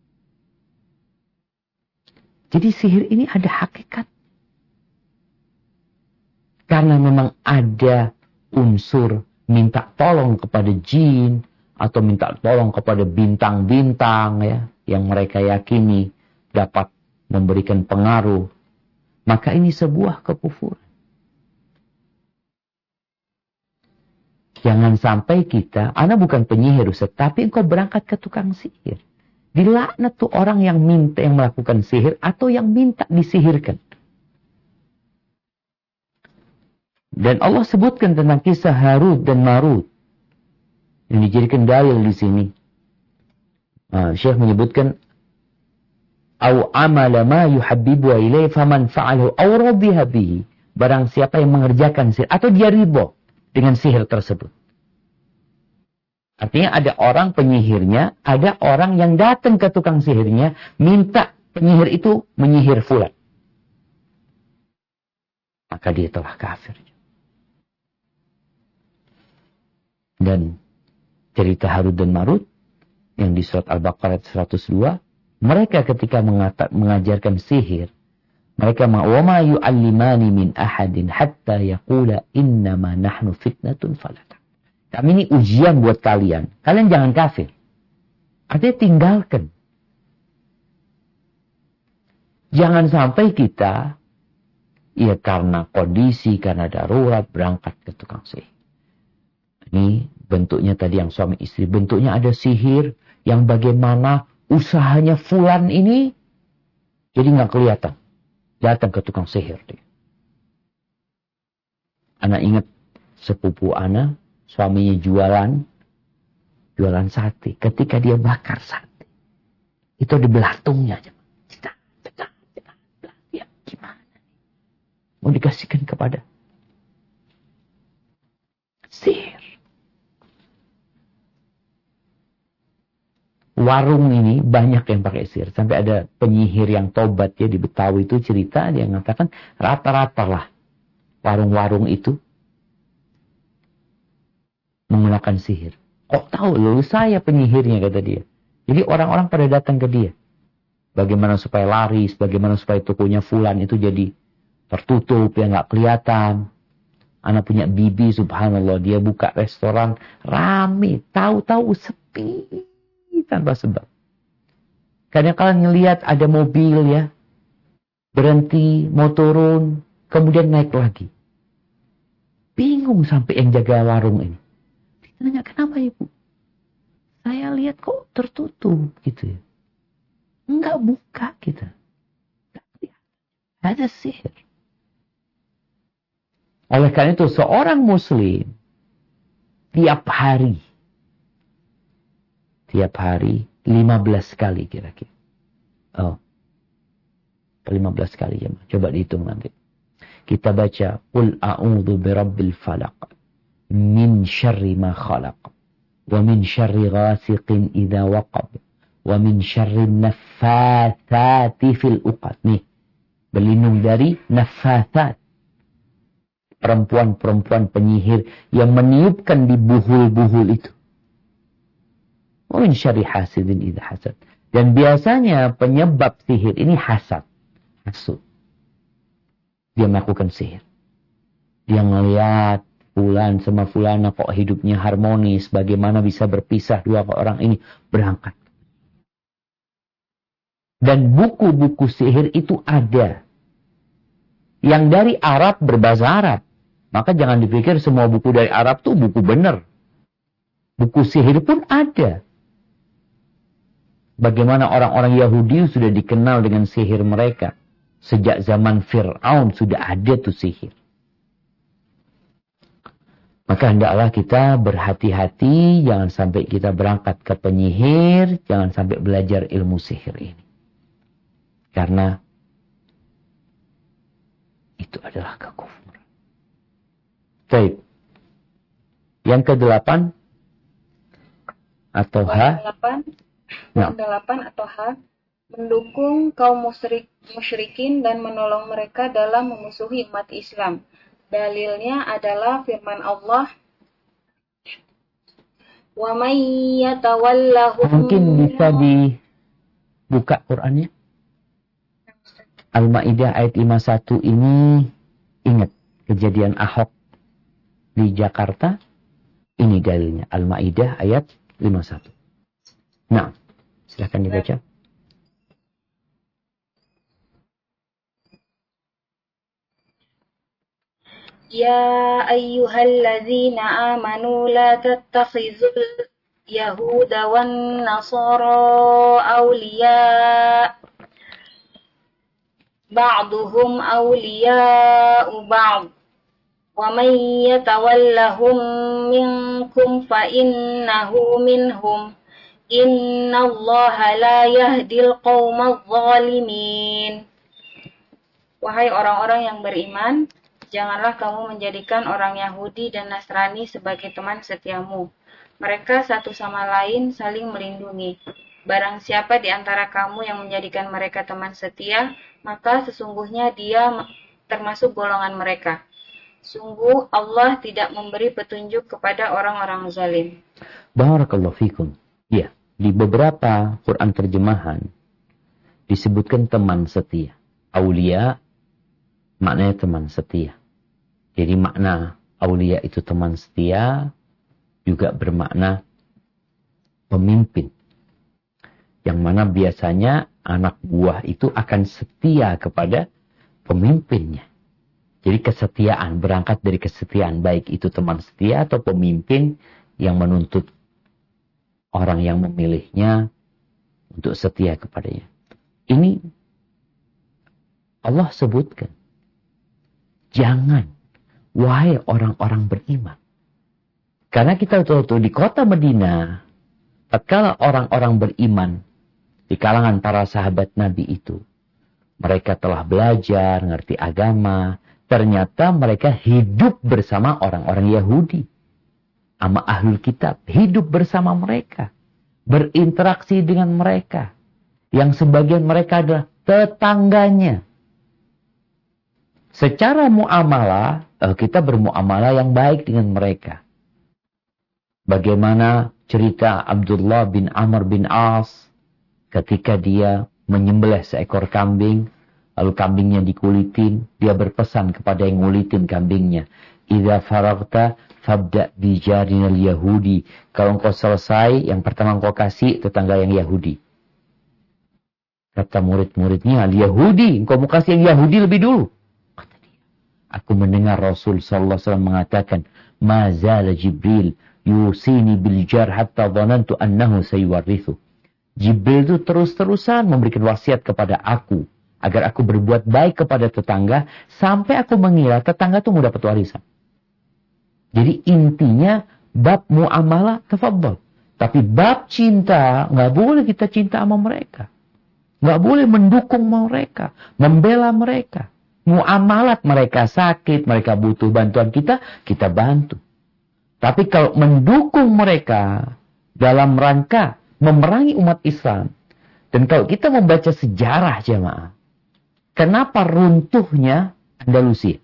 Jadi sihir ini ada hakikat. Karena memang ada unsur minta tolong kepada jin, atau minta tolong kepada bintang-bintang ya, yang mereka yakini dapat memberikan pengaruh. Maka ini sebuah kekufuran. Jangan sampai kita, Ana bukan penyihir Ustaz, tapi engkau berangkat ke tukang sihir. Dilaknat tuh orang yang minta, yang melakukan sihir, atau yang minta disihirkan. Dan Allah sebutkan tentang kisah Harut dan Marut. Yang dijadikan dalil di sini. Nah, Syekh menyebutkan, Au amala ma yuhabbibu ilaihi faman fa'alahu aw radiya bihi. Barang siapa yang mengerjakan sihir, atau dia ridho dengan sihir tersebut. Artinya ada orang penyihirnya, ada orang yang datang ke tukang sihirnya, minta penyihir itu menyihir fulan. Maka dia telah kafir. Dan cerita Harut dan Marut yang di surat Al-Baqarah seratus dua, mereka ketika mengata, mengajarkan sihir, mereka ma wa ma yu'allimani min ahadin hatta yaqula innama nahnu fitnatun fala. Kami ini ujian buat kalian. Kalian jangan kafir. Artinya tinggalkan. Jangan sampai kita, ya karena kondisi, karena darurat, berangkat ke tukang sihir. Ini bentuknya tadi yang suami istri. Bentuknya ada sihir yang bagaimana usahanya fulan ini jadi nggak kelihatan. Datang ke tukang sihir dia. Ana ingat sepupu Ana, suaminya jualan, jualan sate. Ketika dia bakar sate, itu di belatungnya aja. Cetak, cetak, cetak, cetak. Ya, gimana? Mau dikasihkan kepada sihir. Warung ini banyak yang pakai sihir. Sampai ada penyihir yang tobat ya di Betawi itu cerita. Dia mengatakan rata-rata lah warung-warung itu menggunakan sihir. Kok tahu loh saya penyihirnya kata dia. Jadi orang-orang pada datang ke dia. Bagaimana supaya laris. Bagaimana supaya tokonya fulan itu jadi tertutup. Ya nggak kelihatan. Anak punya bibi subhanallah. Dia buka restoran rame. Tahu-tahu sepi. Tanpa sebab. Kadang kalian ngelihat ada mobil ya, berhenti, mau turun, kemudian naik lagi. Bingung sampai yang jaga warung ini. Ditanya, kenapa ibu? Saya lihat kok tertutup gitu ya. Enggak buka kita. Ada sihir. Oleh karena itu seorang muslim tiap hari Tiap hari lima belas kali kira-kira. Oh. lima belas kali ya. Coba dihitung nanti. Kita baca. Qul a'udhu birabbil falaq. Min syarri ma khalaq. Wa min syarri ghasiqin idha waqab. Wa min syarri naffathati fil uqad. Nih. Berlindung dari naffathat. Perempuan-perempuan penyihir yang meniupkan di buhul-buhul itu. Wa min syarri hasidin idza hasad. Dan biasanya penyebab sihir ini hasad. Hasud. Dia melakukan sihir. Dia ngelihat fulan sama fulana kok hidupnya harmonis. Bagaimana bisa berpisah dua orang ini. Berangkat. Dan buku-buku sihir itu ada. Yang dari Arab berbahasa Arab. Maka jangan dipikir semua buku dari Arab itu buku benar. Buku sihir pun ada. Bagaimana orang-orang Yahudi sudah dikenal dengan sihir mereka. Sejak zaman Fir'aun sudah ada tuh sihir. Maka hendaklah kita berhati-hati. Jangan sampai kita berangkat ke penyihir. Jangan sampai belajar ilmu sihir ini. Karena itu adalah kekufuran. Baik. Yang kedelapan. Atau H. Nah. delapan atau H, mendukung kaum musyrik, musyrikin dan menolong mereka dalam memusuhi umat Islam. Dalilnya adalah firman Allah, wa may yatawallahum. Mungkin bisa dibuka Qur'annya. Al-Maidah ayat lima puluh satu ini, ingat kejadian Ahok di Jakarta. Ini dalilnya, Al-Maidah ayat lima puluh satu. Nah, silakan dibaca. Ya ayyuhalladzina amanu la tattakhizul yahuda wan nasara awliya ba'duhum awliya'u ba'd wa man yatawallahum minkum fa innahu minhum innallaha la yahdil qaumadh dhalimin. Wahai orang-orang yang beriman, janganlah kamu menjadikan orang Yahudi dan Nasrani sebagai teman setiamu. Mereka satu sama lain saling melindungi. Barang siapa di antara kamu yang menjadikan mereka teman setia, maka sesungguhnya dia termasuk golongan mereka. Sungguh Allah tidak memberi petunjuk kepada orang-orang zalim. Barakallahu fikum. Ya, di beberapa Quran terjemahan disebutkan teman setia. Aulia maknanya teman setia. Jadi makna aulia itu teman setia juga bermakna pemimpin. Yang mana biasanya anak buah itu akan setia kepada pemimpinnya. Jadi kesetiaan berangkat dari kesetiaan, baik itu teman setia atau pemimpin yang menuntut orang yang memilihnya untuk setia kepadanya. Ini Allah sebutkan. Jangan, wahai orang-orang beriman. Karena kita tahu di kota Madinah, tatkala orang-orang beriman di kalangan para sahabat Nabi itu, mereka telah belajar, ngerti agama, ternyata mereka hidup bersama orang-orang Yahudi. Sama ahlul kitab, hidup bersama mereka. Berinteraksi dengan mereka. Yang sebagian mereka adalah tetangganya. Secara muamalah, kita bermuamalah yang baik dengan mereka. Bagaimana cerita Abdullah bin Amr bin As ketika dia menyembelih seekor kambing, lalu kambingnya dikulitin, dia berpesan kepada yang ngulitin kambingnya, "Idza faragta fabda bi jarinal Yahudi." Kalau engkau selesai, yang pertama engkau kasih tetangga yang Yahudi. Kata murid-muridnya, "Al-Yahudi, engkau mau kasih yang Yahudi lebih dulu." Kata dia, "Aku mendengar Rasul sallallahu alaihi wasallam mengatakan, ma zala Jibril yusini bil jar hatta dhanantu annahu sayuwarithu." Jibril itu terus-terusan memberikan wasiat kepada aku agar aku berbuat baik kepada tetangga sampai aku mengira tetangga itu mau dapat warisan. Jadi intinya bab muamalah tafadhol, tapi bab cinta nggak boleh kita cinta sama mereka, nggak boleh mendukung mereka, membela mereka. Muamalat mereka sakit, mereka butuh bantuan kita, kita bantu. Tapi kalau mendukung mereka dalam rangka memerangi umat Islam, dan kalau kita membaca sejarah jemaah, kenapa runtuhnya Andalusia?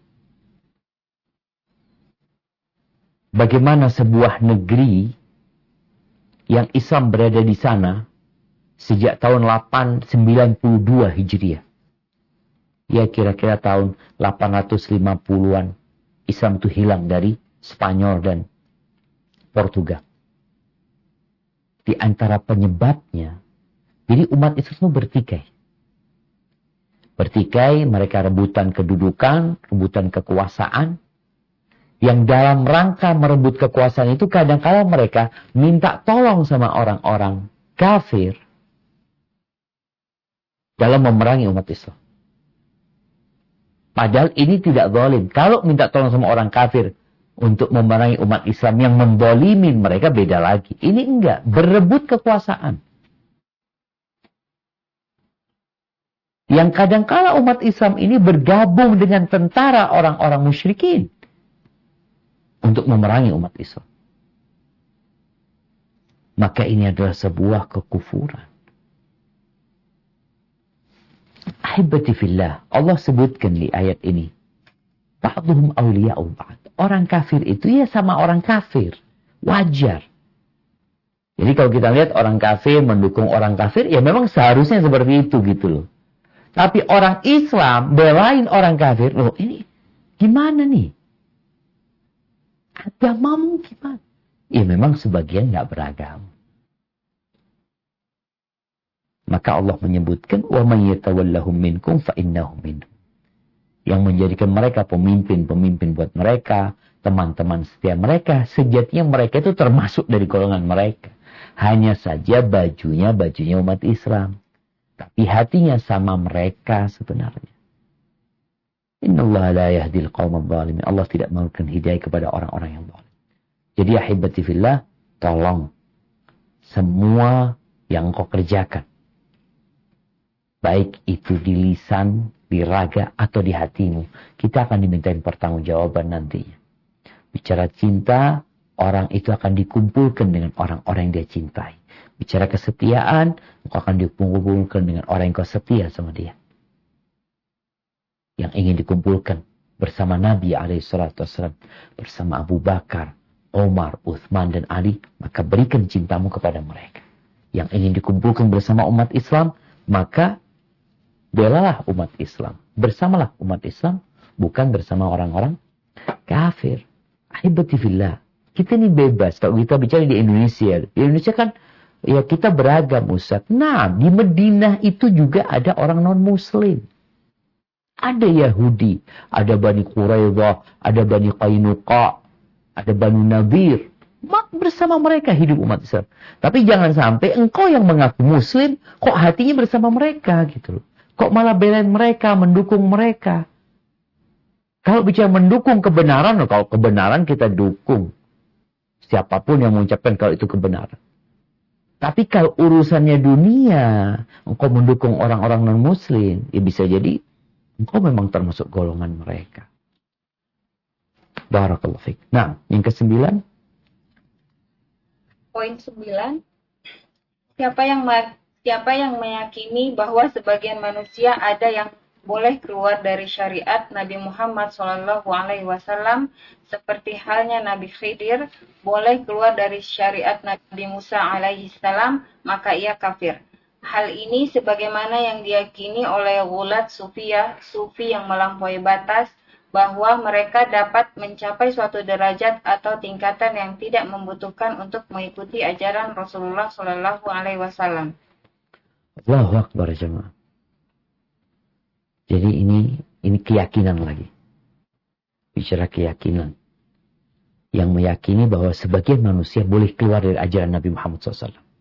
Bagaimana sebuah negeri yang Islam berada di sana sejak tahun delapan sembilan puluh dua Hijriah. Ya kira-kira tahun delapan ratus lima puluhan Islam itu hilang dari Spanyol dan Portugal. Di antara penyebabnya, jadi umat Islam itu bertikai. Bertikai, mereka rebutan kedudukan, rebutan kekuasaan. Yang dalam rangka merebut kekuasaan itu kadang-kadang mereka minta tolong sama orang-orang kafir dalam memerangi umat Islam. Padahal ini tidak zalim. Kalau minta tolong sama orang kafir untuk memerangi umat Islam yang mendolimin mereka, beda lagi. Ini enggak, berebut kekuasaan. Yang kadang-kala umat Islam ini bergabung dengan tentara orang-orang musyrikin untuk memerangi umat Islam. Maka ini adalah sebuah kekufuran. Ahibati fillah, Allah sebutkan di ayat ini, ba'duhum awliya'u ba'd. Orang kafir itu ya sama orang kafir. Wajar. Jadi kalau kita lihat orang kafir mendukung orang kafir, ya memang seharusnya seperti itu gitu loh. Tapi orang Islam belain orang kafir, loh ini gimana nih? Agamamu gimana? Ya memang sebagian nggak beragama. Maka Allah menyebutkan, wa may yatawallahum minkum fa innahum minhum. Yang menjadikan mereka pemimpin-pemimpin buat mereka, teman-teman setia mereka, sejatinya mereka itu termasuk dari golongan mereka. Hanya saja bajunya bajunya umat Islam, tapi hatinya sama mereka sebenarnya. Innallaha la yahdil qaumadh dhalimin. Allah tidak memberikan hidayah kepada orang-orang yang zalim. Jadi ahibati fillah, tolong semua yang kau kerjakan, baik itu di lisan, di raga, atau di hatimu, kita akan dimintain pertanggungjawaban nantinya. Bicara cinta, orang itu akan dikumpulkan dengan orang-orang yang dia cintai. Bicara kesetiaan, engkau akan dikumpulkan dengan orang yang kau setia sama dia. Yang ingin dikumpulkan bersama Nabi alaihi salatu wassalam, bersama Abu Bakar, Omar, Uthman, dan Ali, maka berikan cintamu kepada mereka. Yang ingin dikumpulkan bersama umat Islam, maka belalah umat Islam. Bersamalah umat Islam, bukan bersama orang-orang kafir. Ahibati fillah. Kita ini bebas. Kalau kita bicara di Indonesia. Di Indonesia kan, ya kita beragam Ustaz. Nah, di Madinah itu juga ada orang non-Muslim. Ada Yahudi, ada Bani Quraidah, ada Bani Qainuqa, ada Bani Nadir. Bersama mereka hidup umat Islam. Tapi jangan sampai engkau yang mengaku Muslim, kok hatinya bersama mereka gitu loh. Kok malah belain mereka, mendukung mereka. Kalau bicara mendukung kebenaran, kalau kebenaran kita dukung. Siapapun yang mengucapkan kalau itu kebenaran. Tapi kalau urusannya dunia, engkau mendukung orang-orang non-Muslim, ya bisa jadi engkau memang termasuk golongan mereka. Barakallahu fiik. Nah, yang kesembilan. Poin sembilan. Siapa yang siapa yang meyakini bahwa sebagian manusia ada yang boleh keluar dari syariat Nabi Muhammad shallallahu alaihi wasallam, seperti halnya Nabi Khidir boleh keluar dari syariat Nabi Musa alaihi salam, maka ia kafir. Hal ini sebagaimana yang diyakini oleh ghulat sufiyah, sufi yang melampaui batas, bahwa mereka dapat mencapai suatu derajat atau tingkatan yang tidak membutuhkan untuk mengikuti ajaran Rasulullah shallallahu alaihi wasallam. Allahu Akbar jemaah. Jadi ini ini keyakinan lagi. Bicara keyakinan. Yang meyakini bahwa sebagian manusia boleh keluar dari ajaran Nabi Muhammad shallallahu alaihi wasallam.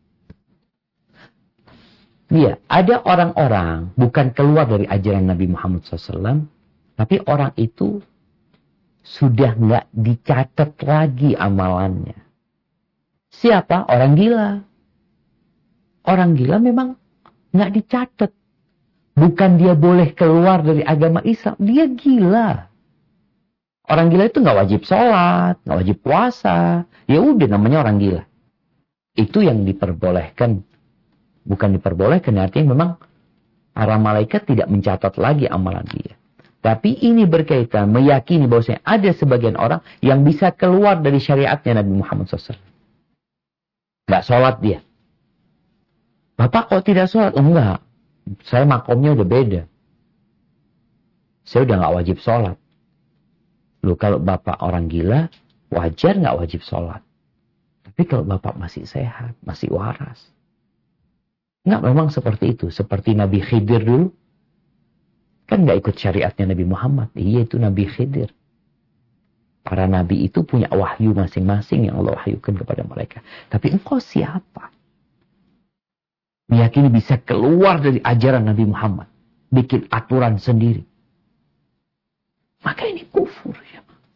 Iya, ada orang-orang bukan keluar dari ajaran Nabi Muhammad shallallahu alaihi wasallam, tapi orang itu sudah nggak dicatat lagi amalannya. Siapa? Orang gila. Orang gila memang nggak dicatat. Bukan dia boleh keluar dari agama Islam, dia gila. Orang gila itu nggak wajib sholat, nggak wajib puasa. Ya udah namanya orang gila. Itu yang diperbolehkan. Bukan diperbolehkan, artinya memang para malaikat tidak mencatat lagi amalan dia. Tapi ini berkaitan meyakini bahwasanya ada sebagian orang yang bisa keluar dari syariatnya Nabi Muhammad shallallahu alaihi wasallam. Nggak sholat dia. Bapak kok tidak sholat? Oh, enggak. Saya makomnya udah beda. Saya udah nggak wajib sholat. Loh, kalau bapak orang gila, wajar nggak wajib sholat. Tapi kalau bapak masih sehat, masih waras. Nggak, memang seperti itu. Seperti Nabi Khidir dulu. Kan nggak ikut syariatnya Nabi Muhammad. Iya, itu Nabi Khidir. Para nabi itu punya wahyu masing-masing yang Allah wahyukan kepada mereka. Tapi engkau siapa? Meyakini bisa keluar dari ajaran Nabi Muhammad. Bikin aturan sendiri. Maka ini kufur. Ya.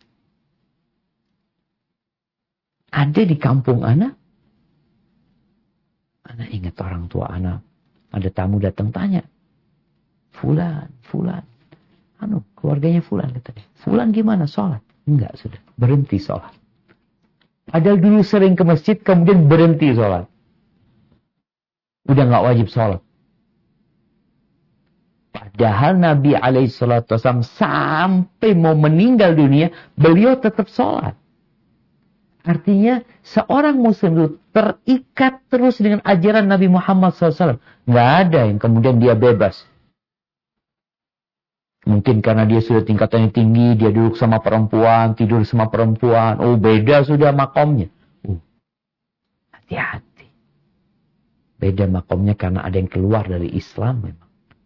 Ada di kampung anak. Anak ingat orang tua anak. Ada tamu datang tanya. Fulan, Fulan. Anu, keluarganya Fulan katanya. Fulan gimana sholat? Enggak, sudah. Berhenti sholat. Padahal dulu sering ke masjid, kemudian berhenti sholat. Udah nggak wajib sholat. Padahal Nabi alaihi salatu wasallam sampai mau meninggal dunia, beliau tetap sholat. Artinya seorang muslim itu terikat terus dengan ajaran Nabi Muhammad shallallahu alaihi wasallam. Nggak ada yang kemudian dia bebas. Mungkin karena dia sudah tingkatannya tinggi, dia duduk sama perempuan, tidur sama perempuan. Oh, beda sudah makomnya. Uh, hati-hati. Beda makomnya karena ada yang keluar dari Islam memang.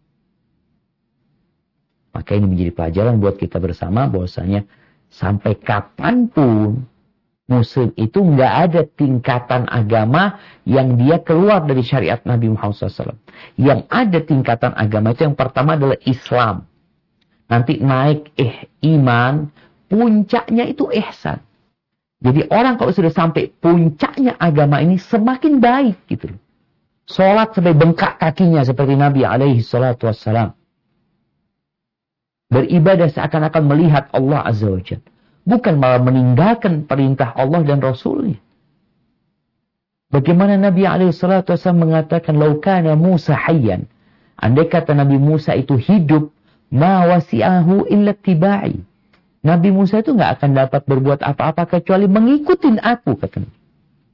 Maka ini menjadi pelajaran buat kita bersama bahwasanya sampai kapanpun muslim itu nggak ada tingkatan agama yang dia keluar dari syariat Nabi Muhammad shallallahu alaihi wasallam. Yang ada tingkatan agama itu yang pertama adalah Islam. Nanti naik eh, iman, puncaknya itu ihsan. Jadi orang kalau sudah sampai puncaknya agama ini semakin baik gitu. Sholat sampai bengkak kakinya seperti Nabi alaihi salatu wassalam. Beribadah seakan-akan melihat Allah Azza wa Jalla. Bukan malah meninggalkan perintah Allah dan Rasulnya. Bagaimana Nabi alaihi salatu wasallam mengatakan, "Lau kana Musa hayyan." Andai kata Nabi Musa itu hidup, ma wasi'ahu illa tibai. Nabi Musa itu nggak akan dapat berbuat apa-apa kecuali mengikutin aku, kata Nabi.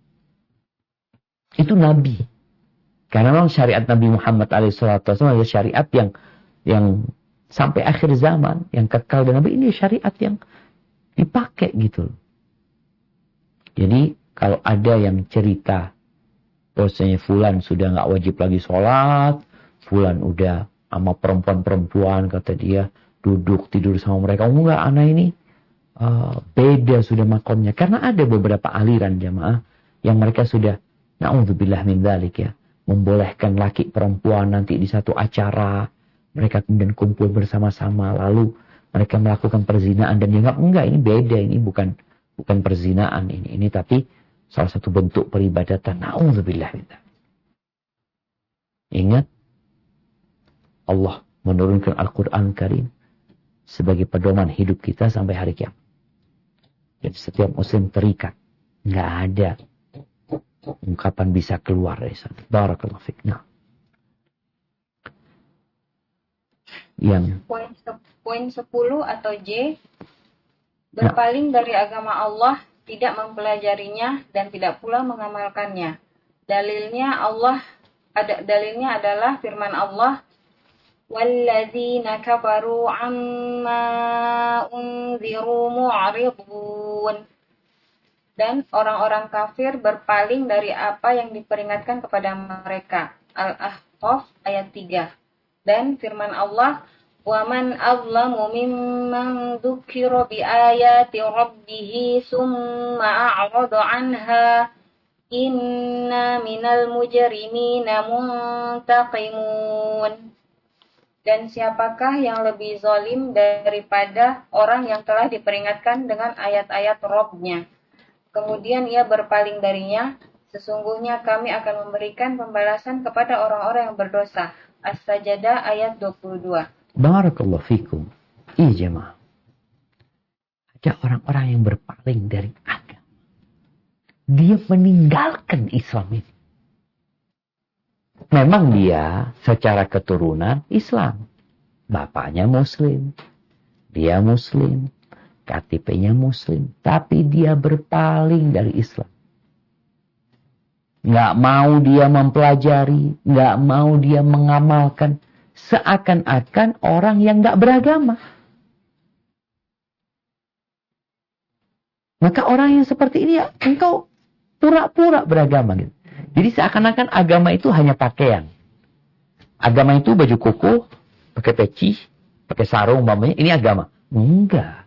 Itu Nabi. Karena memang syariat Nabi Muhammad alaihi salatu wasallam adalah syariat yang yang sampai akhir zaman, yang kekal, dan Nabi ini syariat yang dipakai gitu. Jadi kalau ada yang cerita bahwasanya fulan sudah nggak wajib lagi sholat, fulan udah sama perempuan-perempuan, kata dia, duduk tidur sama mereka, oh enggak, anak ini uh, beda sudah makomnya. Karena ada beberapa aliran jamaah yang mereka sudah, na'udzubillah min dzalik ya, membolehkan laki perempuan nanti di satu acara, mereka kemudian kumpul bersama-sama, lalu mereka melakukan perzinaan dan dianggap enggak, ini beda, ini bukan bukan perzinaan ini, ini tapi salah satu bentuk peribadatan. Na'udzubillah min dzalik. Ingat, Allah menurunkan Al-Quran Karim sebagai pedoman hidup kita sampai hari kiamat. Jadi setiap muslim terikat. Nggak ada ungkapan bisa keluar dari sana. Barakallahu fiik. Nah. Yang Poin, poin sepuluh atau J, berpaling dari agama Allah, tidak mempelajarinya dan tidak pula mengamalkannya. Dalilnya Allah ada dalilnya adalah firman Allah, walladzina kafaru amma unziru mu'ridun. Dan orang-orang kafir berpaling dari apa yang diperingatkan kepada mereka. Al-Ahqaf ayat tiga. Dan firman Allah, وَمَنْ أَظْلَمُ مِمَّنْ ذُكِّرَ بِآيَاتِ رَبِّهِ ثُمَّ أَعْرَضَ عَنْهَا إِنَّا مِنَ الْمُجْرِمِينَ مُنْتَقِمُونَ. Dan siapakah yang lebih zalim daripada orang yang telah diperingatkan dengan ayat-ayat Rabb-Nya, kemudian ia berpaling darinya? Sesungguhnya kami akan memberikan pembalasan kepada orang-orang yang berdosa. As-Sajdah ayat dua puluh dua. Barakallahu fikum. Iya jemaah. Ada orang-orang yang berpaling dari agama. Dia meninggalkan Islam ini. Memang dia secara keturunan Islam. Bapaknya Muslim. Dia Muslim. K T P-nya Muslim. Tapi dia berpaling dari Islam. Nggak mau dia mempelajari. Nggak mau dia mengamalkan. Seakan-akan orang yang nggak beragama. Maka orang yang seperti ini ya, engkau pura-pura beragama gitu. Jadi seakan-akan agama itu hanya pakaian. Agama itu baju koko, pakai peci, pakai sarung umpamanya, ini agama. Enggak.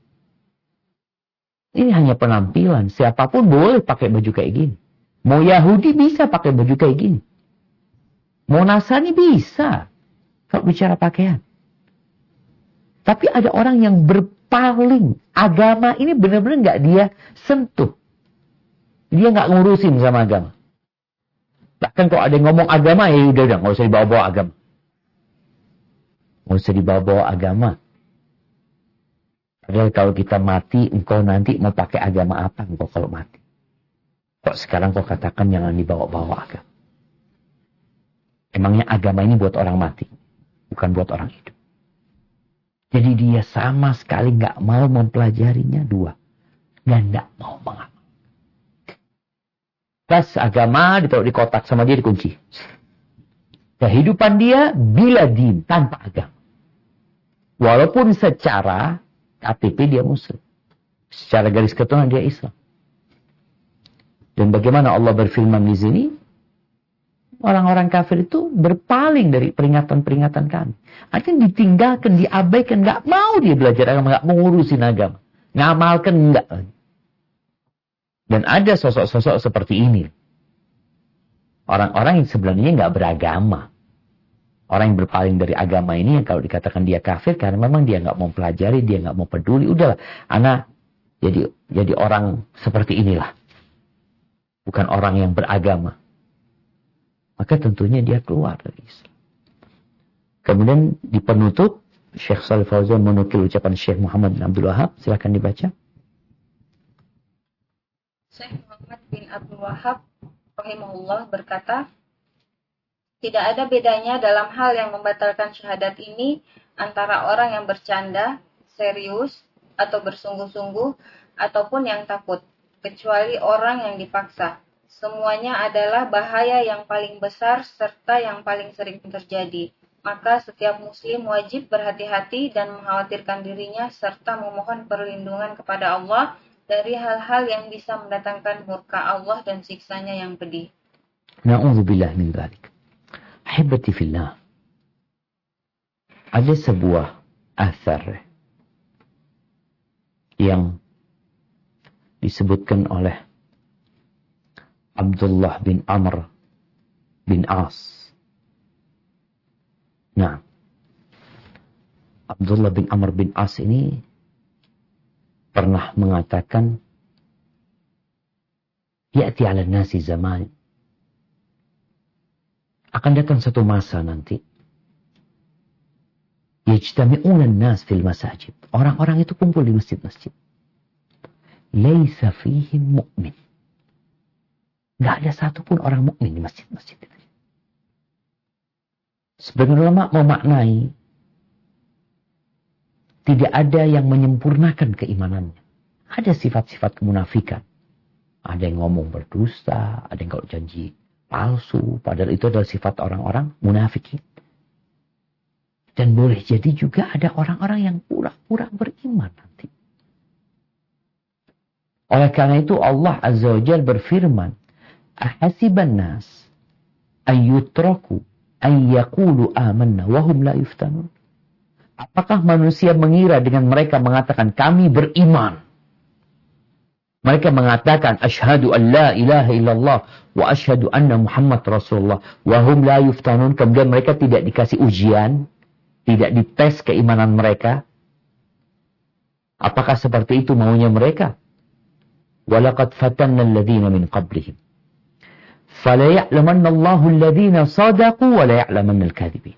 Ini hanya penampilan. Siapapun boleh pakai baju kayak gini. Mau Yahudi bisa pakai baju kayak gini. Mau Nasrani bisa. Kalau bicara pakaian. Tapi ada orang yang berpaling. Agama ini benar-benar nggak dia sentuh. Dia nggak ngurusin sama agama. Bahkan kalau ada yang ngomong agama, ya udah udah nggak usah dibawa-bawa agama. Nggak usah dibawa-bawa agama. Padahal kalau kita mati, engkau nanti mau pakai agama apa engkau kalau mati? Kok sekarang kau katakan jangan dibawa-bawa agama? Emangnya agama ini buat orang mati? bukan buat orang hidup. Jadi dia sama sekali nggak mau mempelajarinya, dua. Dan nggak mau mengamal. Tas agama ditaruh di kotak sama dia dikunci. Kehidupan dia bila din, tanpa agama. Walaupun secara K T P dia Muslim. Secara garis keturunan dia Islam. Dan bagaimana Allah berfirman di sini? Orang-orang kafir itu berpaling dari peringatan-peringatan kami. Artinya ditinggalkan, diabaikan. Nggak mau dia belajar agama, nggak mau ngurusin agama. Ngamalkan enggak. Dan ada sosok-sosok seperti ini. Orang-orang yang sebenarnya nggak beragama. Orang yang berpaling dari agama ini yang kalau dikatakan dia kafir karena memang dia nggak mau pelajari, dia nggak mau peduli. Udahlah, anak jadi jadi orang seperti inilah. Bukan orang yang beragama. Maka tentunya dia keluar dari Islam. Kemudian di penutup, Syekh Shalih Fauzan menukil ucapan Syekh Muhammad bin Abdul Wahab. Silakan dibaca. Syekh Muhammad bin Abdul Wahab rahimahullah berkata, tidak ada bedanya dalam hal yang membatalkan syahadat ini antara orang yang bercanda, serius, atau bersungguh-sungguh, ataupun yang takut, kecuali orang yang dipaksa. Semuanya adalah bahaya yang paling besar serta yang paling sering terjadi. Maka setiap muslim wajib berhati-hati dan mengkhawatirkan dirinya serta memohon perlindungan kepada Allah dari hal-hal yang bisa mendatangkan murka Allah dan siksanya yang pedih. Na'udzubillah min dzalik. Ahibati fillah. Ada sebuah athar yang disebutkan oleh Abdullah bin Amr bin As. Nah, Abdullah bin Amr bin As ini pernah mengatakan, ya'ti 'ala nasi zaman. Akan datang satu masa nanti. Yajtami'una an-nas fil masajid. Orang-orang itu kumpul di masjid-masjid. Laisa fihim mu'min. Enggak ada satupun orang mukmin di masjid-masjid itu. Sebagian ulama memaknai tidak ada yang menyempurnakan keimanannya. Ada sifat-sifat kemunafikan. Ada yang ngomong berdusta, ada yang kalau janji palsu, padahal itu adalah sifat orang-orang munafikin. Dan boleh jadi juga ada orang-orang yang pura-pura beriman nanti. Oleh karena itu Allah Azza wa Jalla berfirman, ahasiban nas ayyutraku ayyaqulu amanna wahum la yuftanun. Apakah manusia mengira dengan mereka mengatakan kami beriman? Mereka mengatakan asyhadu an la ilaha illallah wa asyhadu anna Muhammad Rasulullah wa hum la yuftanun. Kemudian mereka tidak dikasih ujian, tidak dites keimanan mereka. Apakah seperti itu maunya mereka? Walaqad fatanna alladhina min qablihim fala ya'lamanna Allahu alladhina sadaqu wa la ya'lamanna al-kadhibin.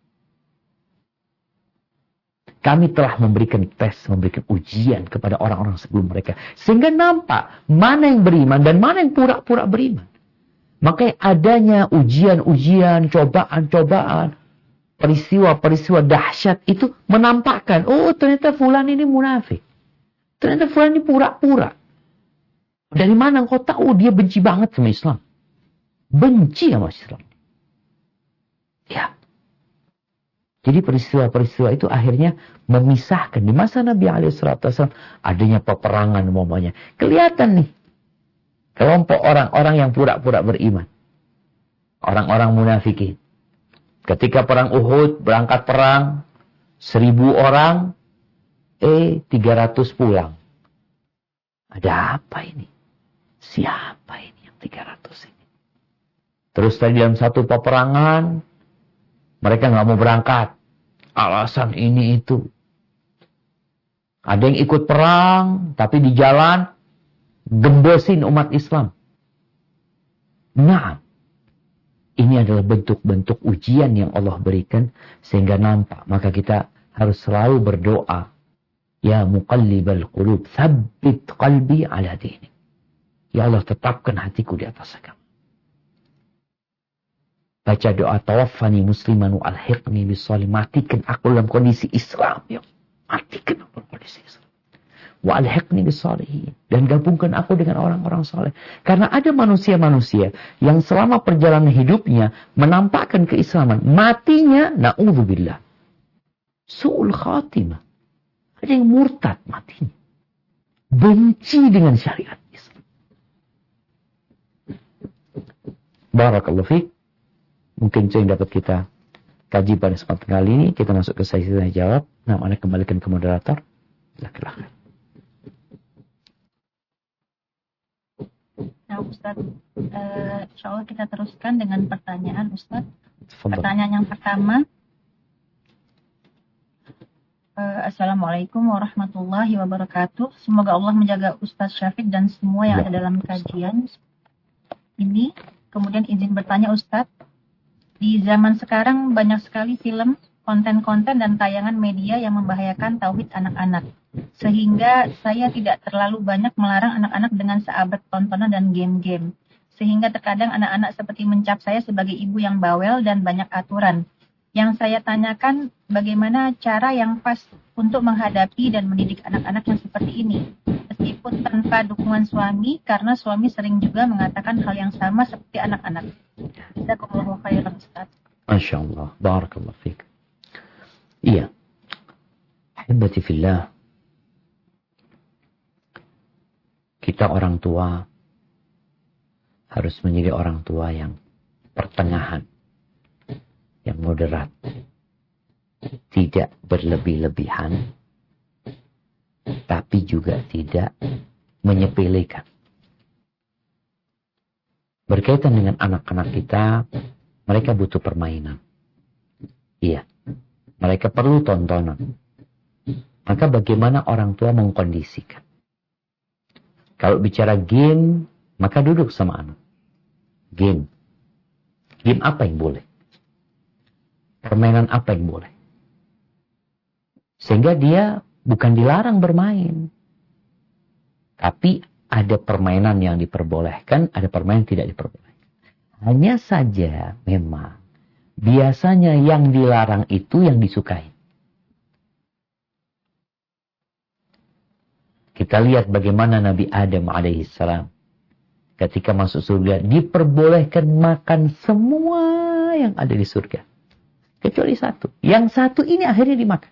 Kami telah memberikan tes, memberikan ujian kepada orang-orang sebelum mereka. Sehingga nampak mana yang beriman dan mana yang pura-pura beriman. Maka adanya ujian-ujian, cobaan-cobaan, peristiwa-peristiwa dahsyat itu menampakkan, oh ternyata fulan ini munafik. Ternyata fulan ini pura-pura. Dari mana engkau tahu dia benci banget sama Islam? Benci sama Islam. Ya. Jadi peristiwa-peristiwa itu akhirnya memisahkan. Di masa Nabi alaihi salatu wasallam adanya peperangan umpamanya. Kelihatan nih. Kelompok orang-orang yang pura-pura beriman. Orang-orang munafikin. Ketika perang Uhud, berangkat perang. Seribu orang. Eh, tiga ratus pulang. Ada apa ini? Siapa ini yang tiga ratus ini? Terus tadi dalam satu peperangan. Mereka nggak mau berangkat. Alasan ini itu. Ada yang ikut perang, tapi di jalan gembosin umat Islam. Nah, ini adalah bentuk-bentuk ujian yang Allah berikan sehingga nampak. Maka kita harus selalu berdoa. Ya muqallibal qulub, tsabbit qalbi ala dinik. Ya Allah, tetapkan hatiku di atas agama. Baca doa tawaffani musliman wa alhiqni bis-shalihin. Matikan aku dalam kondisi Islam. Ya. Matikan aku dalam kondisi Islam. Wa alhiqni bis-shalihin. Dan gabungkan aku dengan orang-orang saleh. Karena ada manusia-manusia yang selama perjalanan hidupnya menampakkan keislaman. Matinya, na'udzubillah, su'ul khatimah. Ada yang murtad matinya. Benci dengan syariat Islam. Barakallahu fiik. Mungkin itu yang dapat kita kaji pada kesempatan kali ini. Kita masuk ke sesi tanya jawab. Nah, Anda kembalikan ke moderator. Silakan. Nah, Ustaz, uh, insya Allah kita teruskan dengan pertanyaan Ustaz. Pertanyaan yang pertama. Uh, Assalamualaikum warahmatullahi wabarakatuh. Semoga Allah menjaga Ustaz Syafiq dan semua yang ada dalam kajian ini. Kemudian izin bertanya Ustaz. Di zaman sekarang banyak sekali film, konten-konten dan tayangan media yang membahayakan tauhid anak-anak. Sehingga saya tidak terlalu banyak melarang anak-anak dengan seabad tontonan dan game-game. Sehingga terkadang anak-anak seperti mencap saya sebagai ibu yang bawel dan banyak aturan. Yang saya tanyakan bagaimana cara yang pas untuk menghadapi dan mendidik anak-anak yang seperti ini. Meskipun tanpa dukungan suami, karena suami sering juga mengatakan hal yang sama seperti anak-anak. Jazakumullahu khairan Ustaz. Masya Allah. Barakallahu fiik. Iya. Ahibati fillah. Kita orang tua harus menjadi orang tua yang pertengahan. Yang moderat. Tidak berlebih-lebihan. Tapi juga tidak menyepelekan. Berkaitan dengan anak-anak kita, mereka butuh permainan. Iya, mereka perlu tontonan. Maka bagaimana orang tua mengkondisikan? Kalau bicara game, maka duduk sama anak. Game. Game apa yang boleh? Permainan apa yang boleh? Sehingga dia bukan dilarang bermain. Tapi ada permainan yang diperbolehkan, ada permainan yang tidak diperbolehkan. Hanya saja memang biasanya yang dilarang itu yang disukai. Kita lihat bagaimana Nabi Adam alaihissalam ketika masuk surga diperbolehkan makan semua yang ada di surga. Kecuali satu. Yang satu ini akhirnya dimakan.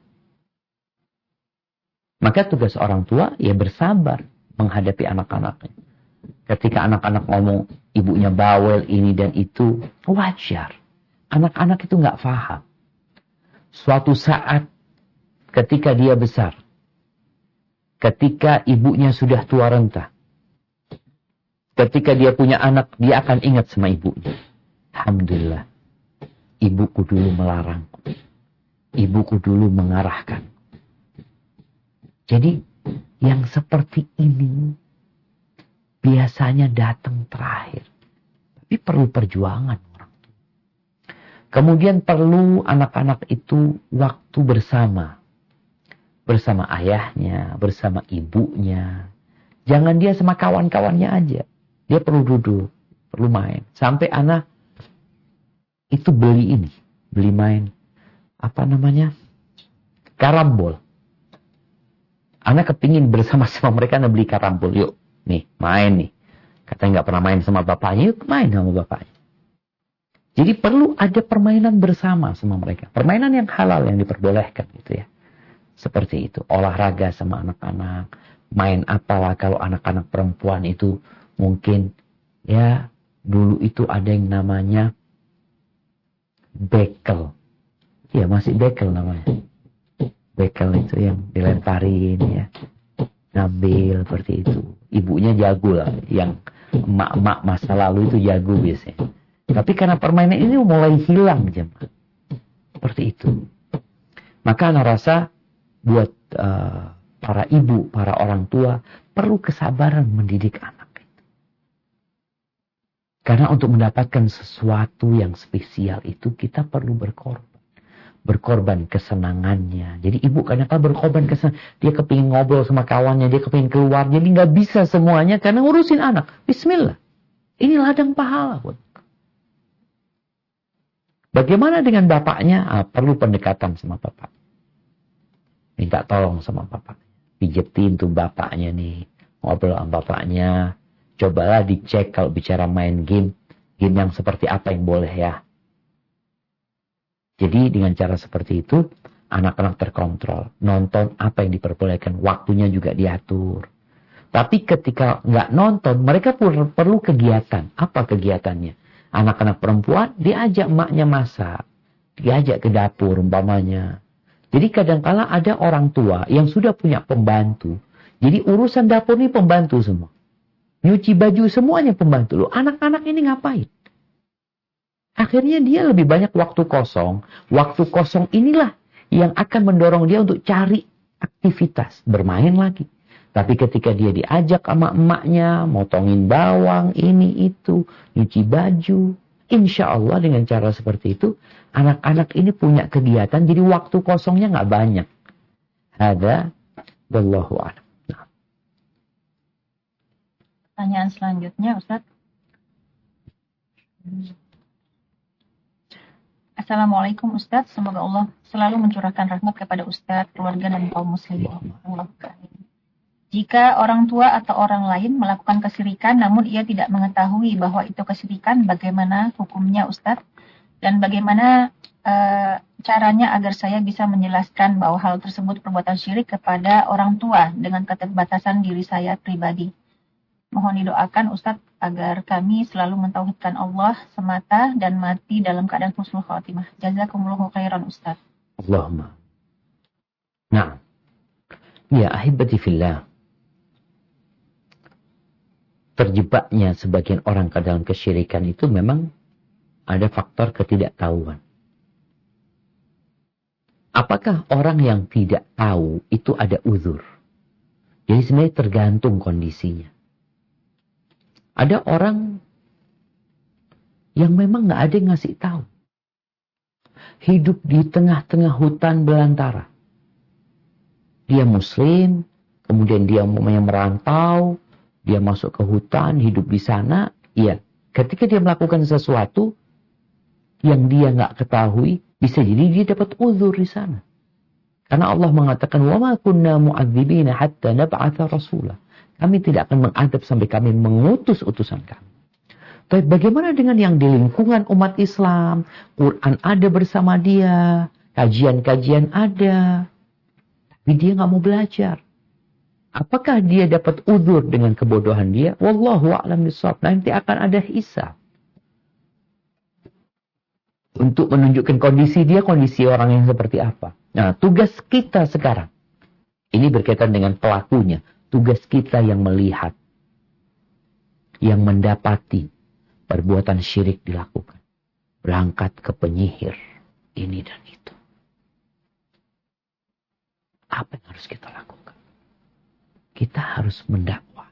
Maka tugas orang tua ya bersabar menghadapi anak-anaknya. Ketika anak-anak ngomong ibunya bawel ini dan itu, wajar. Anak-anak itu nggak paham. Suatu saat ketika dia besar, ketika ibunya sudah tua renta, ketika dia punya anak, dia akan ingat sama ibunya. Alhamdulillah, ibuku dulu melarangku, ibuku dulu mengarahkan. Jadi yang seperti ini biasanya datang terakhir. Tapi perlu perjuangan orang tua. Kemudian perlu anak-anak itu waktu bersama. Bersama ayahnya, bersama ibunya. Jangan dia sama kawan-kawannya aja. Dia perlu duduk, perlu main. Sampai anak itu beli ini. Beli main. Apa namanya? Karambol. Anak kepingin bersama-sama mereka beli karambol. Yuk, nih, main nih. Katanya nggak pernah main sama bapaknya, yuk main sama bapaknya. Jadi perlu ada permainan bersama sama mereka. Permainan yang halal yang diperbolehkan gitu ya. Seperti itu. Olahraga sama anak-anak. Main apalah kalau anak-anak perempuan itu mungkin ya dulu itu ada yang namanya bekel. Ya masih bekel namanya. Bekel itu yang dilemparin ya. Ngambil seperti itu. Ibunya jago lah. Yang emak-emak masa lalu itu jago biasanya. Tapi karena permainan ini mulai hilang jemaah. Seperti itu. Maka anak rasa buat uh, para ibu, para orang tua perlu kesabaran mendidik anak itu. Karena untuk mendapatkan sesuatu yang spesial itu kita perlu berkorban. Berkorban kesenangannya. Jadi ibu kadang-kadang berkorban kesenangan. Dia kepingin ngobrol sama kawannya. Dia kepingin keluar. Jadi nggak bisa semuanya karena ngurusin anak. Bismillah. Ini ladang pahala buat. Bagaimana dengan bapaknya? Ah, perlu pendekatan sama bapak. Minta tolong sama bapak. Pijetin tuh bapaknya nih. Ngobrol sama bapaknya. Cobalah dicek kalau bicara main game. Game yang seperti apa yang boleh ya. Jadi dengan cara seperti itu, anak-anak terkontrol. Nonton apa yang diperbolehkan. Waktunya juga diatur. Tapi ketika nggak nonton, mereka perlu kegiatan. Apa kegiatannya? Anak-anak perempuan diajak emaknya masak. Diajak ke dapur umpamanya. Jadi kadang-kala ada orang tua yang sudah punya pembantu. Jadi urusan dapur ini pembantu semua. Nyuci baju semuanya pembantu. Loh, anak-anak ini ngapain? Akhirnya dia lebih banyak waktu kosong. Waktu kosong inilah yang akan mendorong dia untuk cari aktivitas. Bermain lagi. Tapi ketika dia diajak sama emaknya, motongin bawang, ini itu, nyuci baju. Insya Allah dengan cara seperti itu, anak-anak ini punya kegiatan, jadi waktu kosongnya nggak banyak. Ada, wallahu a'lam. Nah. Pertanyaan selanjutnya, Ustaz. Assalamualaikum Ustaz, semoga Allah selalu mencurahkan rahmat kepada Ustaz, keluarga dan kaum muslimin. Jika orang tua atau orang lain melakukan kesyirikan namun ia tidak mengetahui bahwa itu kesyirikan, bagaimana hukumnya Ustaz? Dan bagaimana e, caranya agar saya bisa menjelaskan bahwa hal tersebut perbuatan syirik kepada orang tua dengan keterbatasan diri saya pribadi? Mohon didoakan Ustaz agar kami selalu mentauhidkan Allah semata dan mati dalam keadaan husnul khatimah. Jazakumullahu khairan Ustaz. Allahumma. Nah, ya ahibati fillah. Terjebaknya sebagian orang ke dalam kesyirikan itu memang ada faktor ketidaktahuan. Apakah orang yang tidak tahu itu ada uzur? Jadi sebenarnya tergantung kondisinya. Ada orang yang memang nggak ada yang ngasih tahu. Hidup di tengah-tengah hutan belantara. Dia muslim, kemudian dia umpamanya merantau, dia masuk ke hutan, hidup di sana. Iya, ketika dia melakukan sesuatu yang dia nggak ketahui, bisa jadi dia dapat uzur di sana. Karena Allah mengatakan, wa ma kunna mu'adzibina hatta nab'atha rasulah. Kami tidak akan mengadab sampai kami mengutus utusan kami. Tapi bagaimana dengan yang di lingkungan umat Islam? Quran ada bersama dia, kajian-kajian ada, tapi dia nggak mau belajar. Apakah dia dapat uzur dengan kebodohan dia? Wallahu a'lam bishawab. Nanti akan ada hisab. Untuk menunjukkan kondisi dia, kondisi orang yang seperti apa. Nah, tugas kita sekarang. Ini berkaitan dengan pelakunya. Tugas kita yang melihat. Yang mendapati perbuatan syirik dilakukan. Berangkat ke penyihir. Ini dan itu. Apa yang harus kita lakukan? Kita harus mendakwah.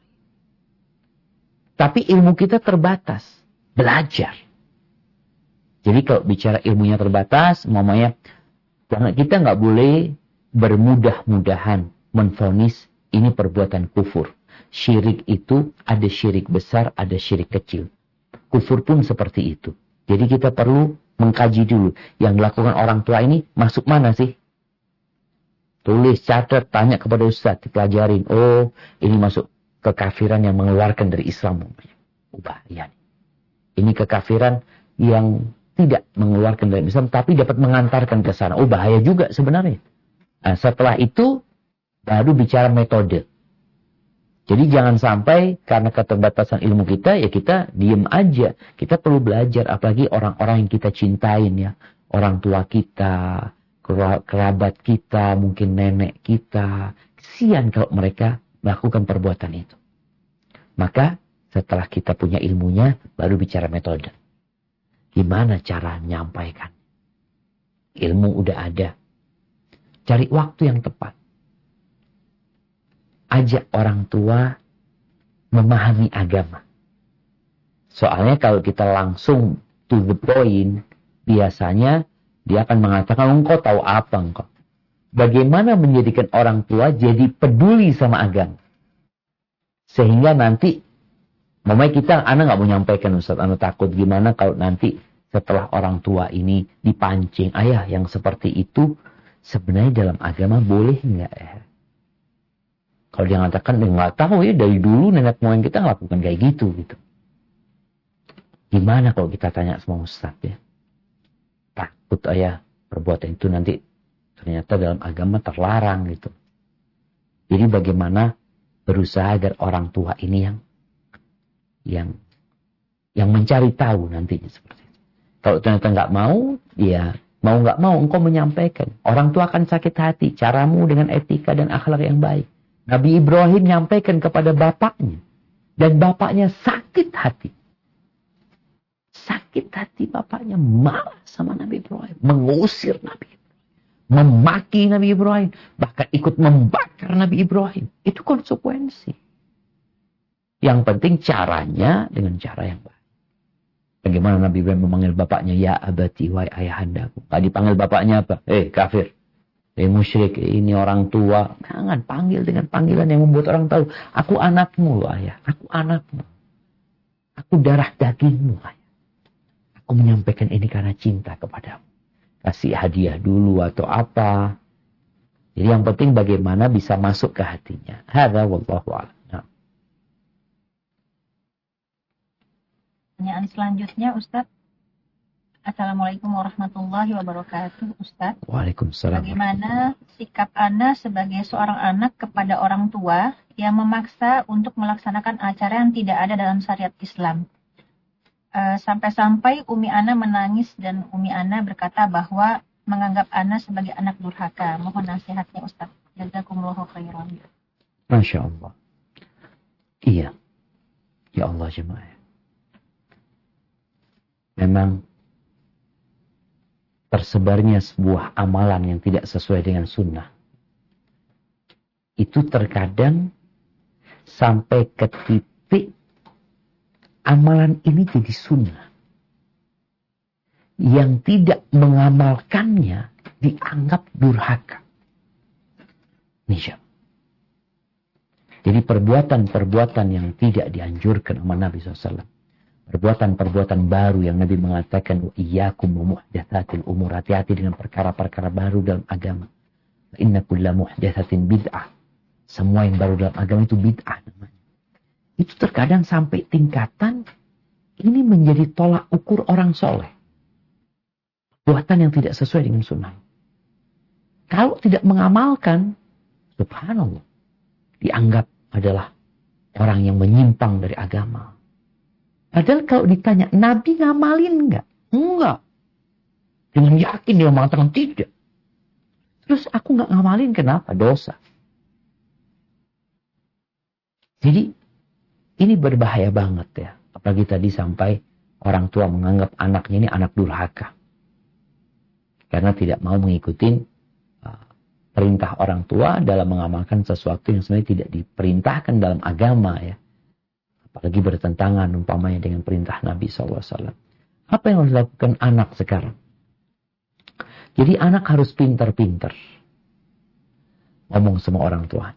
Tapi ilmu kita terbatas. Belajar. Jadi kalau bicara ilmunya terbatas, mamanya kita nggak boleh bermudah-mudahan menvonis ini perbuatan kufur. Syirik itu ada syirik besar, ada syirik kecil. Kufur pun seperti itu. Jadi kita perlu mengkaji dulu. Yang dilakukan orang tua ini masuk mana sih? Tulis, catat, tanya kepada ustaz, dipelajarin. Oh, ini masuk kekafiran yang mengeluarkan dari Islam. Ubah, ya. Ini kekafiran yang tidak mengeluarkan dari Islam, tapi dapat mengantarkan ke sana. Oh, bahaya juga sebenarnya. Nah, setelah itu, baru bicara metode. Jadi jangan sampai karena keterbatasan ilmu kita, ya kita diem aja. Kita perlu belajar, apalagi orang-orang yang kita cintain ya. Orang tua kita, kerabat kita, mungkin nenek kita. Kesian kalau mereka melakukan perbuatan itu. Maka setelah kita punya ilmunya, baru bicara metode. Gimana cara menyampaikan? Ilmu udah ada. Cari waktu yang tepat. Ajak orang tua memahami agama. Soalnya kalau kita langsung to the point, biasanya dia akan mengatakan, engkau tahu apa engkau? Bagaimana menjadikan orang tua jadi peduli sama agama? Sehingga nanti, mamanya kita, anak nggak mau nyampaikan Ustaz, anak takut gimana kalau nanti setelah orang tua ini dipancing, ayah yang seperti itu sebenarnya dalam agama boleh nggak ya? Kalau dia mengatakan, nggak tahu ya, dari dulu nenek moyang kita ngelakukan kayak gitu gitu. Gimana kalau kita tanya sama ustaz ya? Takut ayah perbuatan itu nanti ternyata dalam agama terlarang gitu. Jadi bagaimana berusaha agar orang tua ini yang yang yang mencari tahu nantinya seperti itu. Kalau ternyata nggak mau, ya mau nggak mau engkau menyampaikan. Orang tua akan sakit hati. Caramu dengan etika dan akhlak yang baik. Nabi Ibrahim menyampaikan kepada bapaknya. Dan bapaknya sakit hati. Sakit hati bapaknya, marah sama Nabi Ibrahim. Mengusir Nabi Ibrahim. Memaki Nabi Ibrahim. Bahkan ikut membakar Nabi Ibrahim. Itu konsekuensi. Yang penting caranya dengan cara yang baik. Bagaimana Nabi Ibrahim memanggil bapaknya, ya abati, wahai ayahandaku. Tadi dipanggil bapaknya apa? Eh kafir. Eh musyrik. Eh, ini orang tua. Jangan panggil dengan panggilan yang membuat orang tahu. Aku anakmu loh ayah. Aku anakmu. Aku darah dagingmu ayah. Aku menyampaikan ini karena cinta kepadamu. Kasih hadiah dulu atau apa. Jadi yang penting bagaimana bisa masuk ke hatinya. Hadza wallahu a'lam. Pertanyaan selanjutnya, Ustadz. Assalamualaikum warahmatullahi wabarakatuh, Ustadz. Waalaikumsalam. Bagaimana sikap Ana sebagai seorang anak kepada orang tua yang memaksa untuk melaksanakan acara yang tidak ada dalam syariat Islam? Uh, sampai-sampai Umi Ana menangis dan Umi Ana berkata bahwa menganggap Ana sebagai anak durhaka. Mohon nasihatnya, Ustadz. Jazakumullahu khairan. Masya Allah. Iya. Ya Allah jemaah. Memang tersebarnya sebuah amalan yang tidak sesuai dengan sunnah. Itu terkadang sampai ke titik amalan ini jadi sunnah. Yang tidak mengamalkannya dianggap durhaka. Nisha. Jadi perbuatan-perbuatan yang tidak dianjurkan oleh Nabi shallallahu alaihi wasallam. Perbuatan-perbuatan baru yang Nabi mengatakan, iyyakum wa muhdatsatil umur. Hati-hati dengan perkara-perkara baru dalam agama. Inna kulla muhdatsatin bid'ah. Semua yang baru dalam agama itu bid'ah namanya. Itu terkadang sampai tingkatan ini menjadi tolak ukur orang soleh. Perbuatan yang tidak sesuai dengan sunnah. Kalau tidak mengamalkan, subhanallah, dianggap adalah orang yang menyimpang dari agama. Padahal kalau ditanya, Nabi ngamalin enggak? Enggak. Dengan yakin dia mengatakan tidak. Terus aku enggak ngamalin, kenapa? Dosa. Jadi, ini berbahaya banget ya. Apalagi tadi sampai orang tua menganggap anaknya ini anak durhaka. Karena tidak mau mengikuti uh, perintah orang tua dalam mengamalkan sesuatu yang sebenarnya tidak diperintahkan dalam agama ya. Apalagi bertentangan umpamanya dengan perintah Nabi shallallahu alaihi wasallam. Apa yang harus dilakukan anak sekarang? Jadi anak harus pintar-pintar ngomong sama orang tua.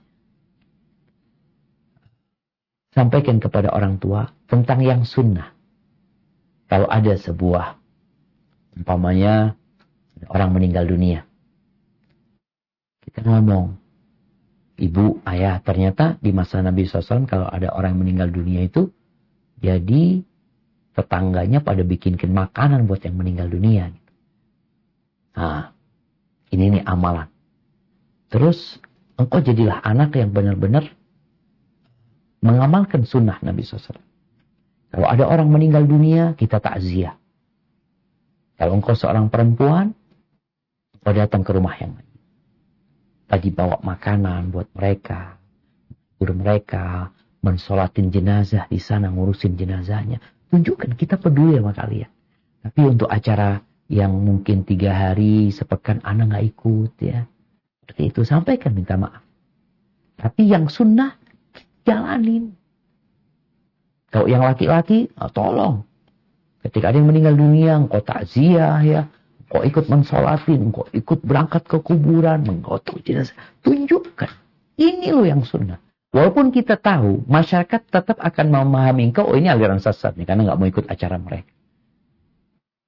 Sampaikan kepada orang tua tentang yang sunnah. Kalau ada sebuah, umpamanya orang meninggal dunia. Kita ngomong, ibu, ayah, ternyata di masa Nabi shallallahu alaihi wasallam kalau ada orang yang meninggal dunia itu, jadi tetangganya pada bikinkan makanan buat yang meninggal dunia. Nah, ini nih amalan. Terus, engkau jadilah anak yang benar-benar mengamalkan sunnah Nabi shallallahu alaihi wasallam. Kalau ada orang meninggal dunia, kita takziah. Kalau engkau seorang perempuan, engkau datang ke rumah yang lain. Tadi bawa makanan buat mereka, buat mereka, mensolatin jenazah di sana, ngurusin jenazahnya. Tunjukkan kita peduli sama kalian. Tapi untuk acara yang mungkin tiga hari, sepekan, anak nggak ikut ya. Seperti itu, sampaikan minta maaf. Tapi yang sunnah, jalanin. Kalau yang laki-laki, oh, tolong. Ketika ada yang meninggal dunia, engkau takziah ya. Engkau ikut mensolatin, engkau ikut berangkat ke kuburan, menggotong jenazah. Tunjukkan. Ini loh yang sunnah. Walaupun kita tahu, masyarakat tetap akan memahami engkau, oh ini aliran sesat nih, karena nggak mau ikut acara mereka.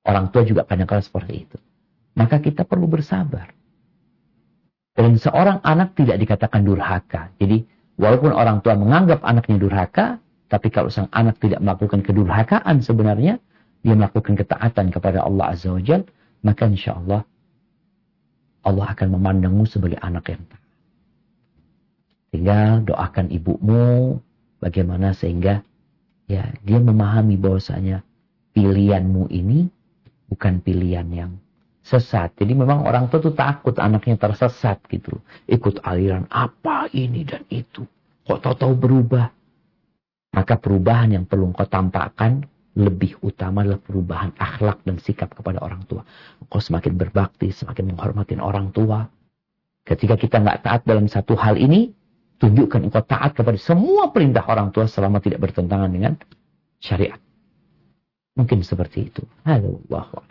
Orang tua juga kadang-kadang seperti itu. Maka kita perlu bersabar. Dan seorang anak tidak dikatakan durhaka. Jadi walaupun orang tua menganggap anaknya durhaka, tapi kalau sang anak tidak melakukan kedurhakaan sebenarnya, dia melakukan ketaatan kepada Allah Azza wa Jalla, maka insya Allah Allah akan memandangmu sebagai anak yang taat. Tinggal doakan ibumu bagaimana sehingga ya dia memahami bahwasanya pilihanmu ini bukan pilihan yang sesat. Jadi memang orang tua tuh takut anaknya tersesat gitu. Ikut aliran apa ini dan itu. Kok tahu-tahu berubah. Maka perubahan yang perlu engkau tampakkan lebih utama adalah perubahan akhlak dan sikap kepada orang tua. Engkau semakin berbakti, semakin menghormati orang tua. Ketika kita nggak taat dalam satu hal ini, tunjukkan engkau taat kepada semua perintah orang tua selama tidak bertentangan dengan syariat. Mungkin seperti itu. Halo, wahwah.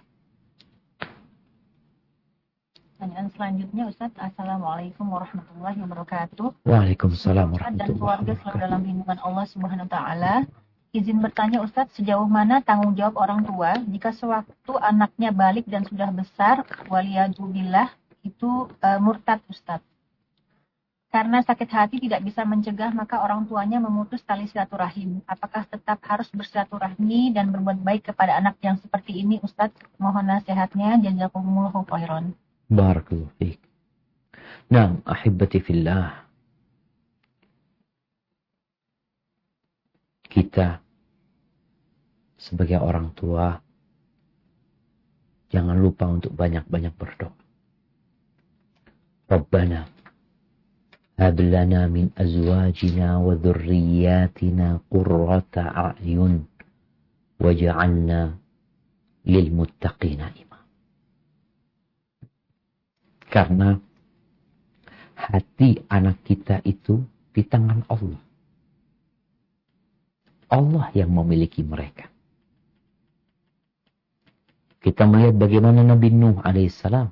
Pertanyaan selanjutnya, Ustadz. Assalamualaikum warahmatullahi wabarakatuh. Waalaikumsalam Ustadz dan warahmatullahi keluarga selalu wabarakatuh. dalam lindungan Allah Subhanahu wa Ta'ala. Izin bertanya, Ustadz, sejauh mana tanggung jawab orang tua jika sewaktu anaknya balik dan sudah besar, waliyadzubillah, itu uh, murtad, Ustadz? Karena sakit hati tidak bisa mencegah, maka orang tuanya memutus tali silaturahim. Apakah tetap harus bersilaturahmi dan berbuat baik kepada anak yang seperti ini, Ustadz? Mohon nasihatnya. Jazakumullahu khairan. Barakallahu fiik. Nah, ahibati fillah. Kita sebagai orang tua jangan lupa untuk banyak-banyak berdoa. Rabbana hab lana min azwajina wa dhurriyyatina qurrata a'yun waj'alna lil muttaqina imama. Karena hati anak kita itu di tangan Allah. Allah yang memiliki mereka. Kita melihat bagaimana Nabi Nuh alaihissalam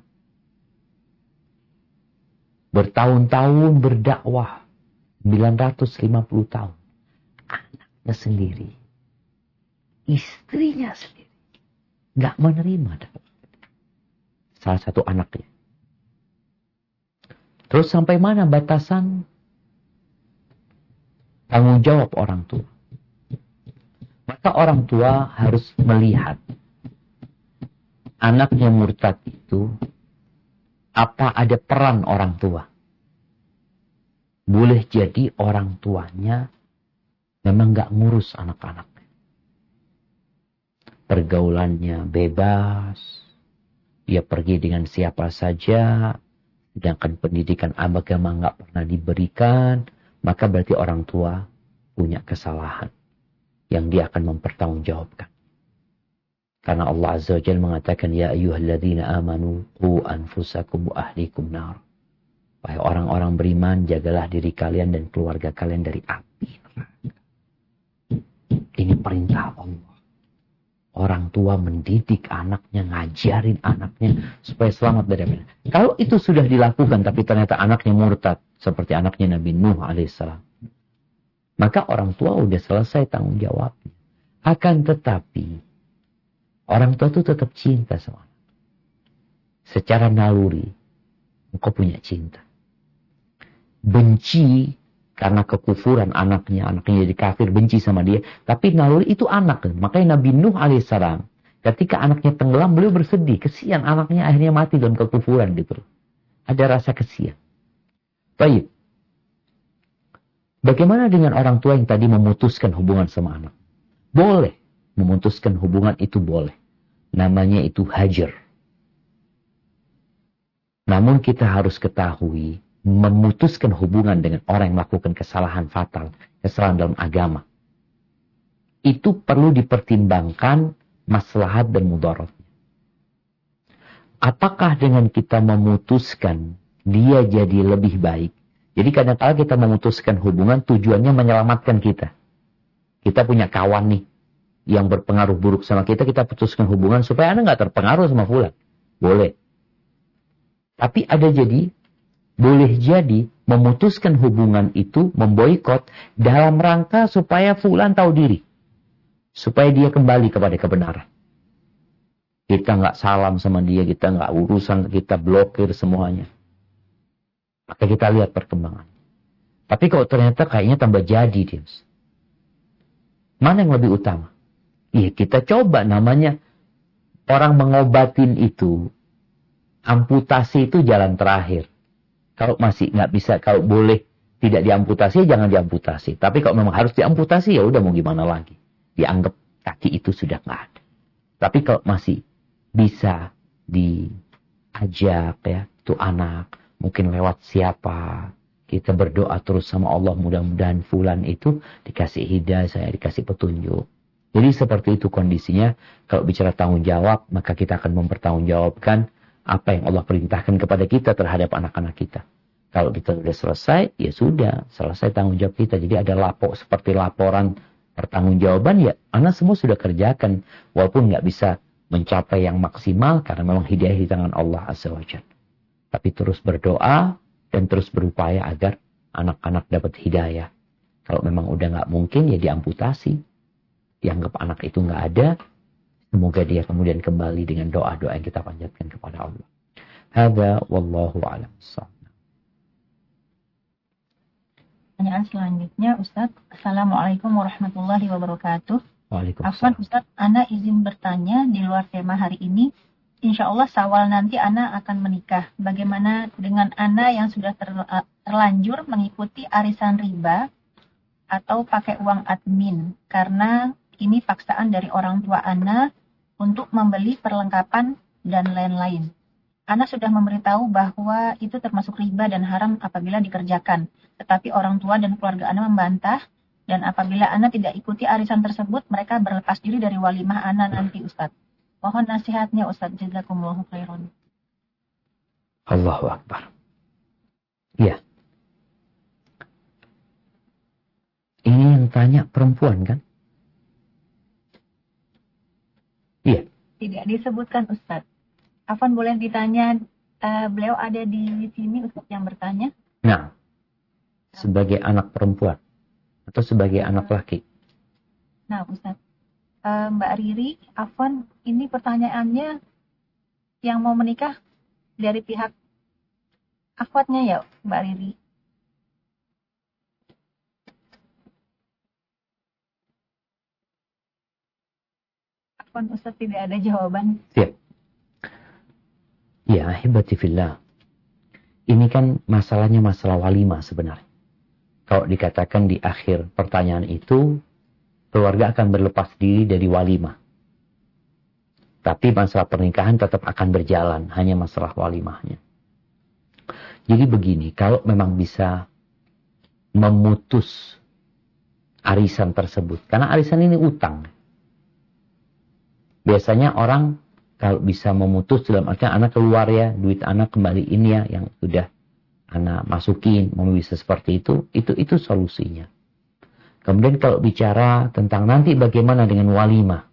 bertahun-tahun berdakwah, sembilan ratus lima puluh tahun. Anaknya sendiri, istrinya sendiri, nggak menerima dakwah. Salah satu anaknya. Terus sampai mana batasan tanggung jawab orang tua? Maka orang tua harus melihat anaknya murtad itu, apa ada peran orang tua. Boleh jadi orang tuanya memang gak ngurus anak-anaknya. Pergaulannya bebas, dia pergi dengan siapa saja, sedangkan pendidikan agama gak pernah diberikan, maka berarti orang tua punya kesalahan yang dia akan mempertanggungjawabkan. Karena Allah Azza wa Jalla mengatakan, Ya ayyuhalladzina amanu qu anfusakum wa ahlikum nar. Wahai orang-orang beriman, jagalah diri kalian dan keluarga kalian dari api neraka. Ini perintah Allah. Orang tua mendidik anaknya, ngajarin anaknya supaya selamat dari api. Kalau itu sudah dilakukan tapi ternyata anaknya murtad, seperti anaknya Nabi Nuh alaihissalam, maka orang tua udah selesai tanggung jawabnya. Akan tetapi orang tua itu tetap cinta sama anak. Secara naluri, engkau punya cinta. Benci karena kekufuran anaknya, anaknya jadi kafir, benci sama dia. Tapi naluri itu anak. Makanya Nabi Nuh alaihissalam, ketika anaknya tenggelam, beliau bersedih. Kesian anaknya akhirnya mati dalam kekufuran gitu. Ada rasa kesian. Baik. Bagaimana dengan orang tua yang tadi memutuskan hubungan sama anak? Boleh. Memutuskan hubungan itu boleh. Namanya itu hajar. Namun kita harus ketahui, memutuskan hubungan dengan orang yang melakukan kesalahan fatal, kesalahan dalam agama, itu perlu dipertimbangkan maslahat dan mudaratnya. Apakah dengan kita memutuskan dia jadi lebih baik? Jadi kadang-kadang kita memutuskan hubungan tujuannya menyelamatkan kita. Kita punya kawan nih yang berpengaruh buruk sama kita, kita putuskan hubungan supaya Anda nggak terpengaruh sama fulan. Boleh. Tapi ada jadi, boleh jadi memutuskan hubungan itu, memboikot dalam rangka supaya fulan tahu diri. Supaya dia kembali kepada kebenaran. kita nggak salam sama dia, kita nggak urusan, kita blokir semuanya. Maka kita lihat perkembangan. Tapi kalau ternyata kayaknya tambah jadi dia, mana yang lebih utama? Iya, kita coba, namanya orang mengobatin itu, amputasi itu jalan terakhir. Kalau masih nggak bisa, kalau boleh tidak diamputasi, jangan diamputasi. Tapi kalau memang harus diamputasi, ya udah mau gimana lagi. Dianggap kaki itu sudah nggak ada. Tapi kalau masih bisa diajak ya, tuh anak, mungkin lewat siapa, kita berdoa terus sama Allah, mudah-mudahan fulan itu dikasih hidayah, saya dikasih petunjuk. Jadi seperti itu kondisinya. Kalau bicara tanggung jawab, maka kita akan mempertanggungjawabkan apa yang Allah perintahkan kepada kita terhadap anak-anak kita. Kalau kita sudah selesai, ya sudah, selesai tanggung jawab kita. Jadi ada lapor, seperti laporan pertanggungjawaban, ya anak semua sudah kerjakan. Walaupun nggak bisa mencapai yang maksimal, karena memang hidayah di tangan Allah Azza wa Jalla. Tapi terus berdoa, dan terus berupaya agar anak-anak dapat hidayah. Kalau memang udah nggak mungkin, ya diamputasi. Dianggap anak itu nggak ada. Semoga dia kemudian kembali dengan doa-doa yang kita panjatkan kepada Allah. Hadza wallahu a'lam. Pertanyaan selanjutnya, Ustadz. Assalamualaikum warahmatullahi wabarakatuh. Waalaikumsalam. Afwan Ustadz, Ana izin bertanya di luar tema hari ini. Insya Allah Syawal nanti Ana akan menikah. Bagaimana dengan Ana yang sudah terlanjur mengikuti arisan riba atau pakai uang admin? Karena ini paksaan dari orang tua Ana untuk membeli perlengkapan dan lain-lain. Ana sudah memberitahu bahwa itu termasuk riba dan haram apabila dikerjakan. Tetapi orang tua dan keluarga Ana membantah. Dan apabila Ana tidak ikuti arisan tersebut, mereka berlepas diri dari walimah Ana nanti, Ustadz. Mohon nasihatnya, Ustadz. Jazakumullahu khairan. Allahu Akbar. Ya. Ini yang tanya perempuan kan? Iya. Tidak disebutkan, Ustadz. Afwan, boleh ditanya, uh, beliau ada di sini, Ustadz, yang bertanya? Nah, sebagai anak perempuan atau sebagai uh, anak laki? Nah, Ustadz. Uh, Mbak Riri, Afwan, ini pertanyaannya yang mau menikah dari pihak akhwatnya ya, Mbak Riri? Afwan, Ustadz tidak ada jawaban. Siap. Ya, ahibati fillah. Ini kan masalahnya masalah walimah sebenarnya. Kalau dikatakan di akhir pertanyaan itu, keluarga akan berlepas diri dari walimah. Tapi masalah pernikahan tetap akan berjalan, hanya masalah walimahnya. Jadi begini, kalau memang bisa memutus arisan tersebut, karena arisan ini utang. Biasanya orang kalau bisa memutus dalam artian anak keluar ya, duit anak kembaliin ya, yang sudah anak masukin, mau bisa seperti itu, itu itu solusinya. Kemudian kalau bicara tentang nanti bagaimana dengan walimah,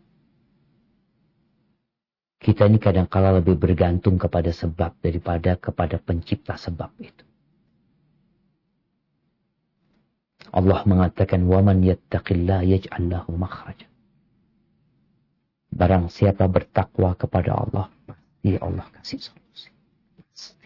kita ini kadang-kala lebih bergantung kepada sebab daripada kepada pencipta sebab itu. Allah mengatakan, وَمَنْ يَتَّقِ اللَّهَ يَجْعَلْ لَهُ مَخْرَجًا. Barang siapa bertakwa kepada Allah, pasti Allah kasih solusi. Pasti.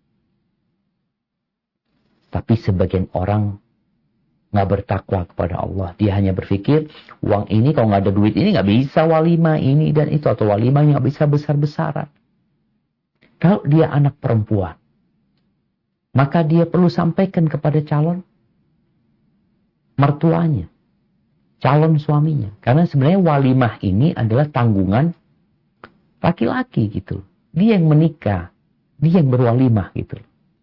Tapi sebagian orang nggak bertakwa kepada Allah. Dia hanya berpikir, uang ini kalau nggak ada duit ini nggak bisa walimah ini dan itu. Atau walimah nggak bisa besar-besaran. Kalau dia anak perempuan, maka dia perlu sampaikan kepada calon mertuanya. Calon suaminya. Karena sebenarnya walimah ini adalah tanggungan laki-laki gitu. Dia yang menikah. Dia yang berwalimah gitu.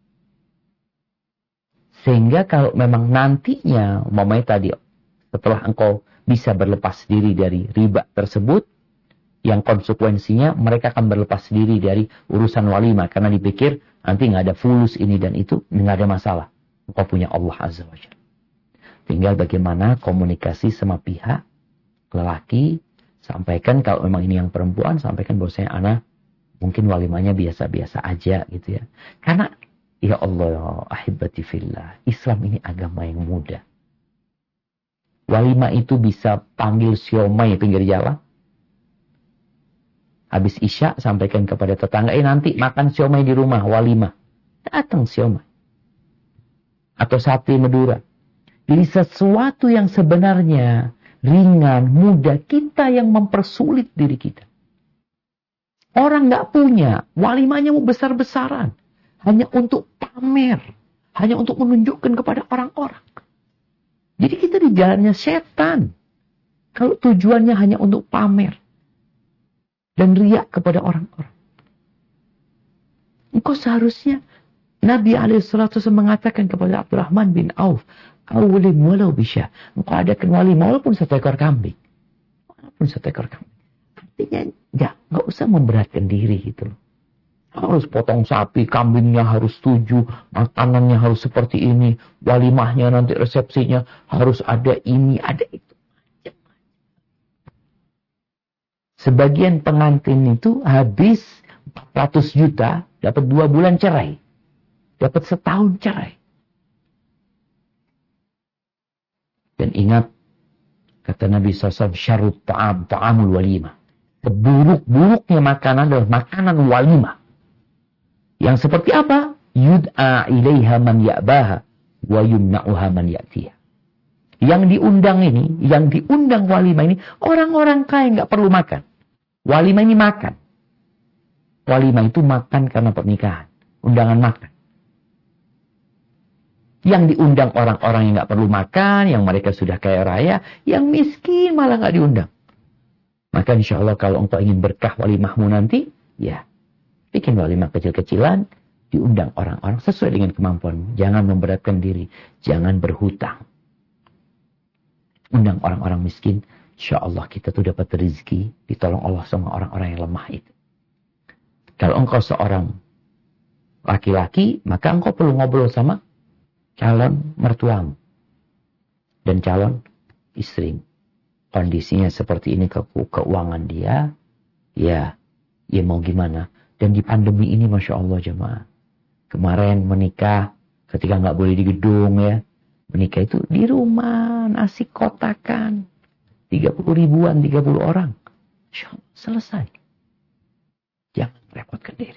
Sehingga kalau memang nantinya, umpamanya tadi, setelah engkau bisa berlepas diri dari riba tersebut, yang konsekuensinya mereka akan berlepas diri dari urusan walimah. Karena dipikir nanti nggak ada fulus ini dan itu, nggak ada masalah. Engkau punya Allah Azza wa Jalla. Tinggal bagaimana komunikasi sama pihak lelaki, sampaikan kalau memang ini yang perempuan, sampaikan bahwasanya anak mungkin walimahnya biasa-biasa aja gitu ya. Karena ya Allah, ahibati fillah, Islam ini agama yang mudah. Walimah itu bisa panggil siomay pinggir jalan. Habis isya, sampaikan kepada tetangga, eh nanti makan siomay di rumah, walimah. Datang siomay. Atau sate Madura. Jadi sesuatu yang sebenarnya ringan, mudah, kita yang mempersulit diri kita. Orang nggak punya, walimahnya mau besar-besaran. Hanya untuk pamer. Hanya untuk menunjukkan kepada orang-orang. Jadi kita di jalannya setan. Kalau tujuannya hanya untuk pamer. Dan riak kepada orang-orang. Engkau seharusnya, Nabi alaihi salatu wasallam mengatakan kepada Abdurrahman bin Auf, awalim walau bisyah. Engkau adakan walimah walaupun satu ekor kambing. Walaupun satu ekor kambing. Artinya, ya, nggak usah memberatkan diri gitu loh. Harus potong sapi, kambingnya harus tujuh, makanannya harus seperti ini, walimahnya nanti resepsinya harus ada ini, ada itu. Sebagian pengantin itu habis empat ratus juta, dapat dua bulan cerai. Dapat setahun cerai. Dan ingat, kata Nabi shallallahu alaihi wasallam, syarrut ta'am, ta'amul walimah. Seburuk-buruknya makanan adalah makanan walimah. Yang seperti apa? Yud'a ilaiha man ya'baha, wa yumna'uha man ya'tiha. Yang diundang ini, yang diundang walimah ini, orang-orang kaya nggak perlu makan. Walimah ini makan. Walimah itu makan karena pernikahan. Undangan makan. Yang diundang orang-orang yang nggak perlu makan, yang mereka sudah kaya raya, yang miskin malah nggak diundang. Maka insya Allah kalau engkau ingin berkah walimahmu nanti, ya bikin walimah kecil-kecilan, diundang orang-orang sesuai dengan kemampuanmu. Jangan memberatkan diri, jangan berhutang. Undang orang-orang miskin. Insya Allah kita tuh dapat rezeki, ditolong Allah sama orang-orang yang lemah itu. Kalau engkau seorang laki-laki, maka engkau perlu ngobrol sama calon mertuamu dan calon istri. Kondisinya seperti ini, ke keuangan dia, ya, ya mau gimana. Dan di pandemi ini, Masya Allah jemaah, kemarin menikah ketika nggak boleh di gedung ya, menikah itu di rumah, nasi kotakan. tiga puluh ribuan, tiga puluh orang. Selesai. Jangan repotkan diri.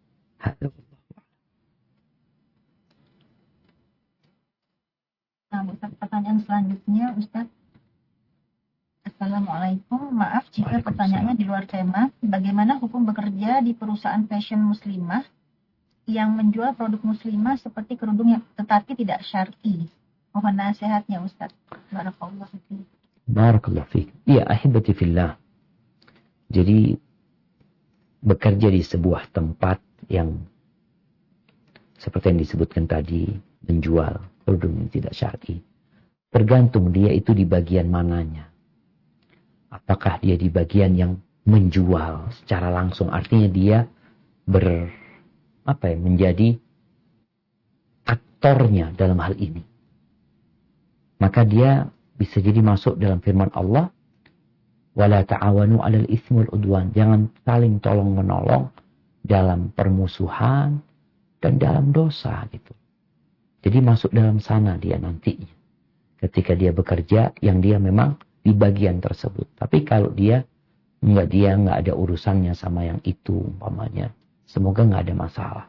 Nah, Ustaz, pertanyaan selanjutnya, Ustaz. Assalamualaikum. Maaf jika pertanyaannya di luar tema. Bagaimana hukum bekerja di perusahaan fashion muslimah yang menjual produk muslimah seperti kerudung yang tetapi tidak syar'i? Mohon nasihatnya, Ustaz. Barakallahu fiik. Barakallahu fiik. Ya, ahibati fillah. Jadi bekerja di sebuah tempat yang seperti yang disebutkan tadi, menjual kerudung yang tidak syar'i. Tergantung dia itu di bagian mananya. Apakah dia di bagian yang menjual secara langsung, artinya dia ber apa ya, menjadi aktornya dalam hal ini. Maka dia bisa jadi masuk dalam firman Allah, wala ta'awanu 'alal itsmi wal 'udwan. Jangan saling tolong-menolong dalam permusuhan dan dalam dosa gitu. Jadi masuk dalam sana dia nantinya. Ketika dia bekerja yang dia memang di bagian tersebut. Tapi kalau dia enggak dia enggak ada urusannya sama yang itu umpamanya, semoga enggak ada masalah.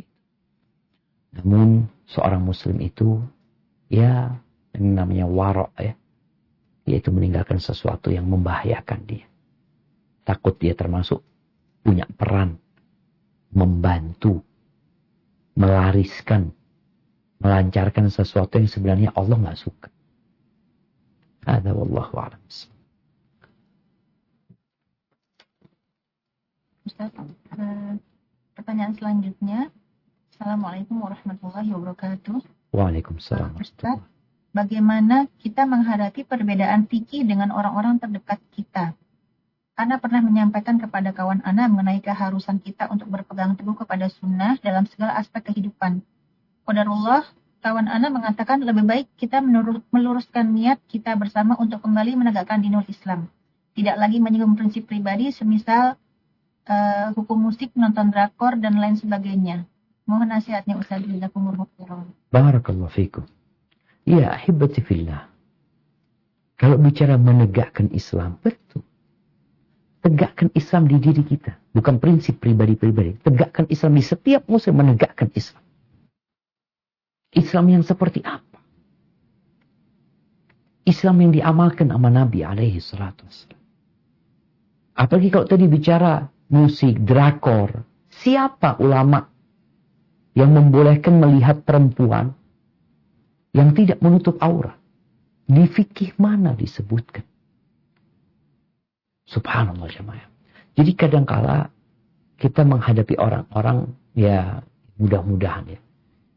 Namun seorang muslim itu ya yang namanya warok ya, yaitu meninggalkan sesuatu yang membahayakan dia. Takut dia termasuk punya peran membantu, melariskan, melancarkan sesuatu yang sebenarnya Allah nggak suka. Hadza wallahu a'lam. Ustaz, pertanyaan selanjutnya. Assalamualaikum warahmatullahi wabarakatuh. Waalaikumsalam. Ustaz, bagaimana kita menghadapi perbedaan fikih dengan orang-orang terdekat kita? Ana pernah menyampaikan kepada kawan Ana mengenai keharusan kita untuk berpegang teguh kepada sunnah dalam segala aspek kehidupan. Qadarullah, kawan Ana mengatakan lebih baik kita meluruskan niat kita bersama untuk kembali menegakkan dinul Islam. Tidak lagi menyinggung prinsip pribadi, semisal uh, hukum musik, nonton drakor, dan lain sebagainya. Mohon nasihatnya Ustaz. Jazakumullahu khairan. Barakallahu fikum. Ya, ahibati fillah. Kalau bicara menegakkan Islam, betul. tegakkan Islam di diri kita. Bukan prinsip pribadi-pribadi. Tegakkan Islam di setiap muslim, menegakkan Islam. Islam yang seperti apa? Islam yang diamalkan sama Nabi alaihi salatu wassalam. Apalagi kalau tadi bicara musik, drakor. Siapa ulama yang membolehkan melihat perempuan yang tidak menutup aurat? Di fikih mana disebutkan? Subhanallah jemaah. Jadi kadangkala kita menghadapi orang-orang, ya mudah-mudahan ya,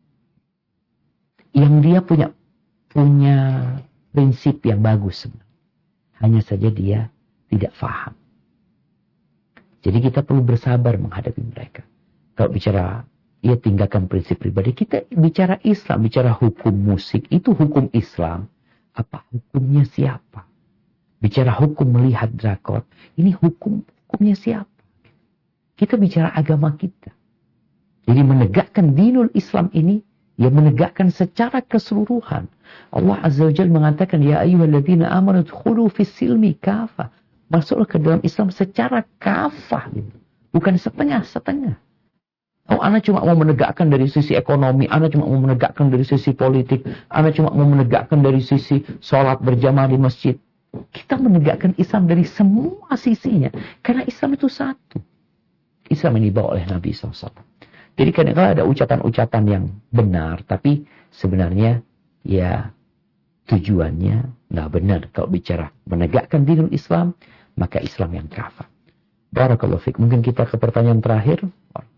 yang dia punya punya prinsip yang bagus sebenarnya. Hanya saja dia tidak faham. Jadi kita perlu bersabar menghadapi mereka. Kalau bicara, ya tinggalkan prinsip pribadi. Kita bicara Islam, bicara hukum musik. Itu hukum Islam. Apa hukumnya siapa? Bicara hukum melihat drakor. Ini hukum hukumnya siapa? Kita bicara agama kita. Jadi menegakkan dinul Islam ini, ya menegakkan secara keseluruhan. Allah Azza wa Jalla mengatakan, ya ayyuhalladzina amanu dkhulu fis silmi kafah. Masuklah ke dalam Islam secara kafah. Gitu. Bukan setengah-setengah. Oh, anak cuma mau menegakkan dari sisi ekonomi, anak cuma mau menegakkan dari sisi politik, anak cuma mau menegakkan dari sisi sholat berjamaah di masjid. Kita menegakkan Islam dari semua sisinya. Karena Islam itu satu. Islam yang dibawa oleh Nabi shallallahu alaihi wasallam. Jadi kadang-kadang ada ucapan-ucapan yang benar, tapi sebenarnya ya tujuannya nggak benar. Kalau bicara menegakkan dinul Islam, maka Islam yang kafah. Barakallahu fiik. Mungkin kita ke pertanyaan terakhir.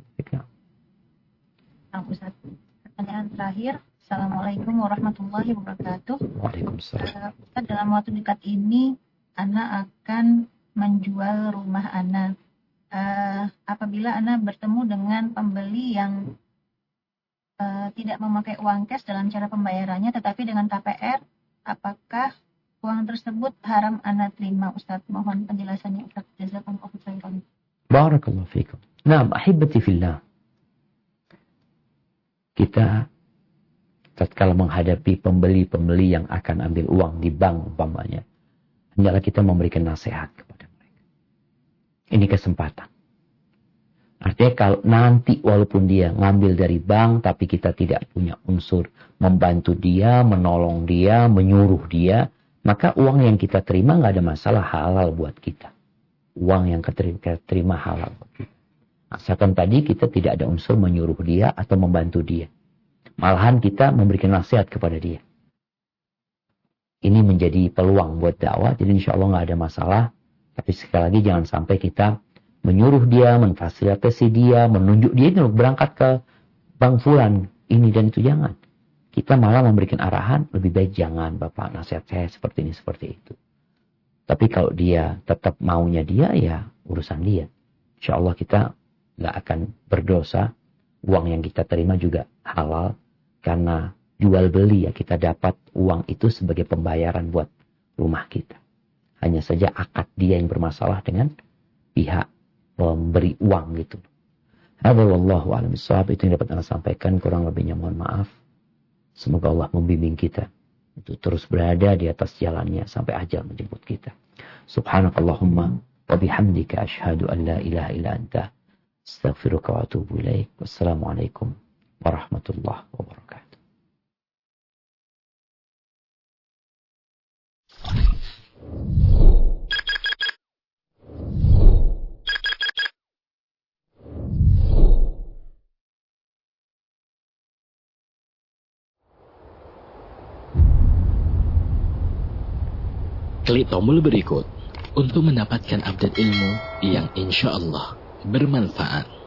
Ustaz, pertanyaan terakhir. Assalamualaikum warahmatullahi wabarakatuh. Waalaikumsalam. Uh, Ustaz, dalam waktu dekat ini, Ana akan menjual rumah Ana. Uh, apabila Ana bertemu dengan pembeli yang uh, tidak memakai uang cash dalam cara pembayarannya, tetapi dengan K P R, apakah uang tersebut haram Ana terima, Ustaz? Mohon penjelasannya, Ustaz. Jazakumullahu khairan. Barakallahu fiikum. Naam, ahibati fillah. Kita tatkala menghadapi pembeli-pembeli yang akan ambil uang di bank umpamanya, hendaklah kita memberikan nasihat kepada mereka. Ini kesempatan. Artinya kalau nanti walaupun dia ngambil dari bank, tapi kita tidak punya unsur membantu dia, menolong dia, menyuruh dia, maka uang yang kita terima nggak ada masalah, halal buat kita. Uang yang kita terima halal buat kita. Asalkan tadi kita tidak ada unsur menyuruh dia atau membantu dia. Malahan kita memberikan nasihat kepada dia. Ini menjadi peluang buat dakwah. Jadi insya Allah nggak ada masalah. Tapi sekali lagi jangan sampai kita menyuruh dia, memfasilitasi dia, menunjuk dia untuk berangkat ke bank fulan. Ini dan itu jangan. Kita malah memberikan arahan, lebih baik jangan Bapak, nasihat saya seperti ini, seperti itu. Tapi kalau dia tetap maunya dia, ya urusan dia. Insya Allah kita nggak akan berdosa. Uang yang kita terima juga halal. Karena jual beli ya kita dapat uang itu sebagai pembayaran buat rumah kita. Hanya saja akad dia yang bermasalah dengan pihak pemberi uang gitu. Hadza wallahu a'lam bishawab. Itu yang dapat Anda sampaikan, kurang lebihnya mohon maaf. Semoga Allah membimbing kita untuk terus berada di atas jalannya sampai ajal menjemput kita. Subhanakallahumma wa bihamdika asyhadu an la ilaha illa anta astaghfiruka wa atubu ilaik. Wassalamualaikum warahmatullahi wabarakatuh. Klik tombol berikut untuk mendapatkan update ilmu yang insya Allah bermanfaat.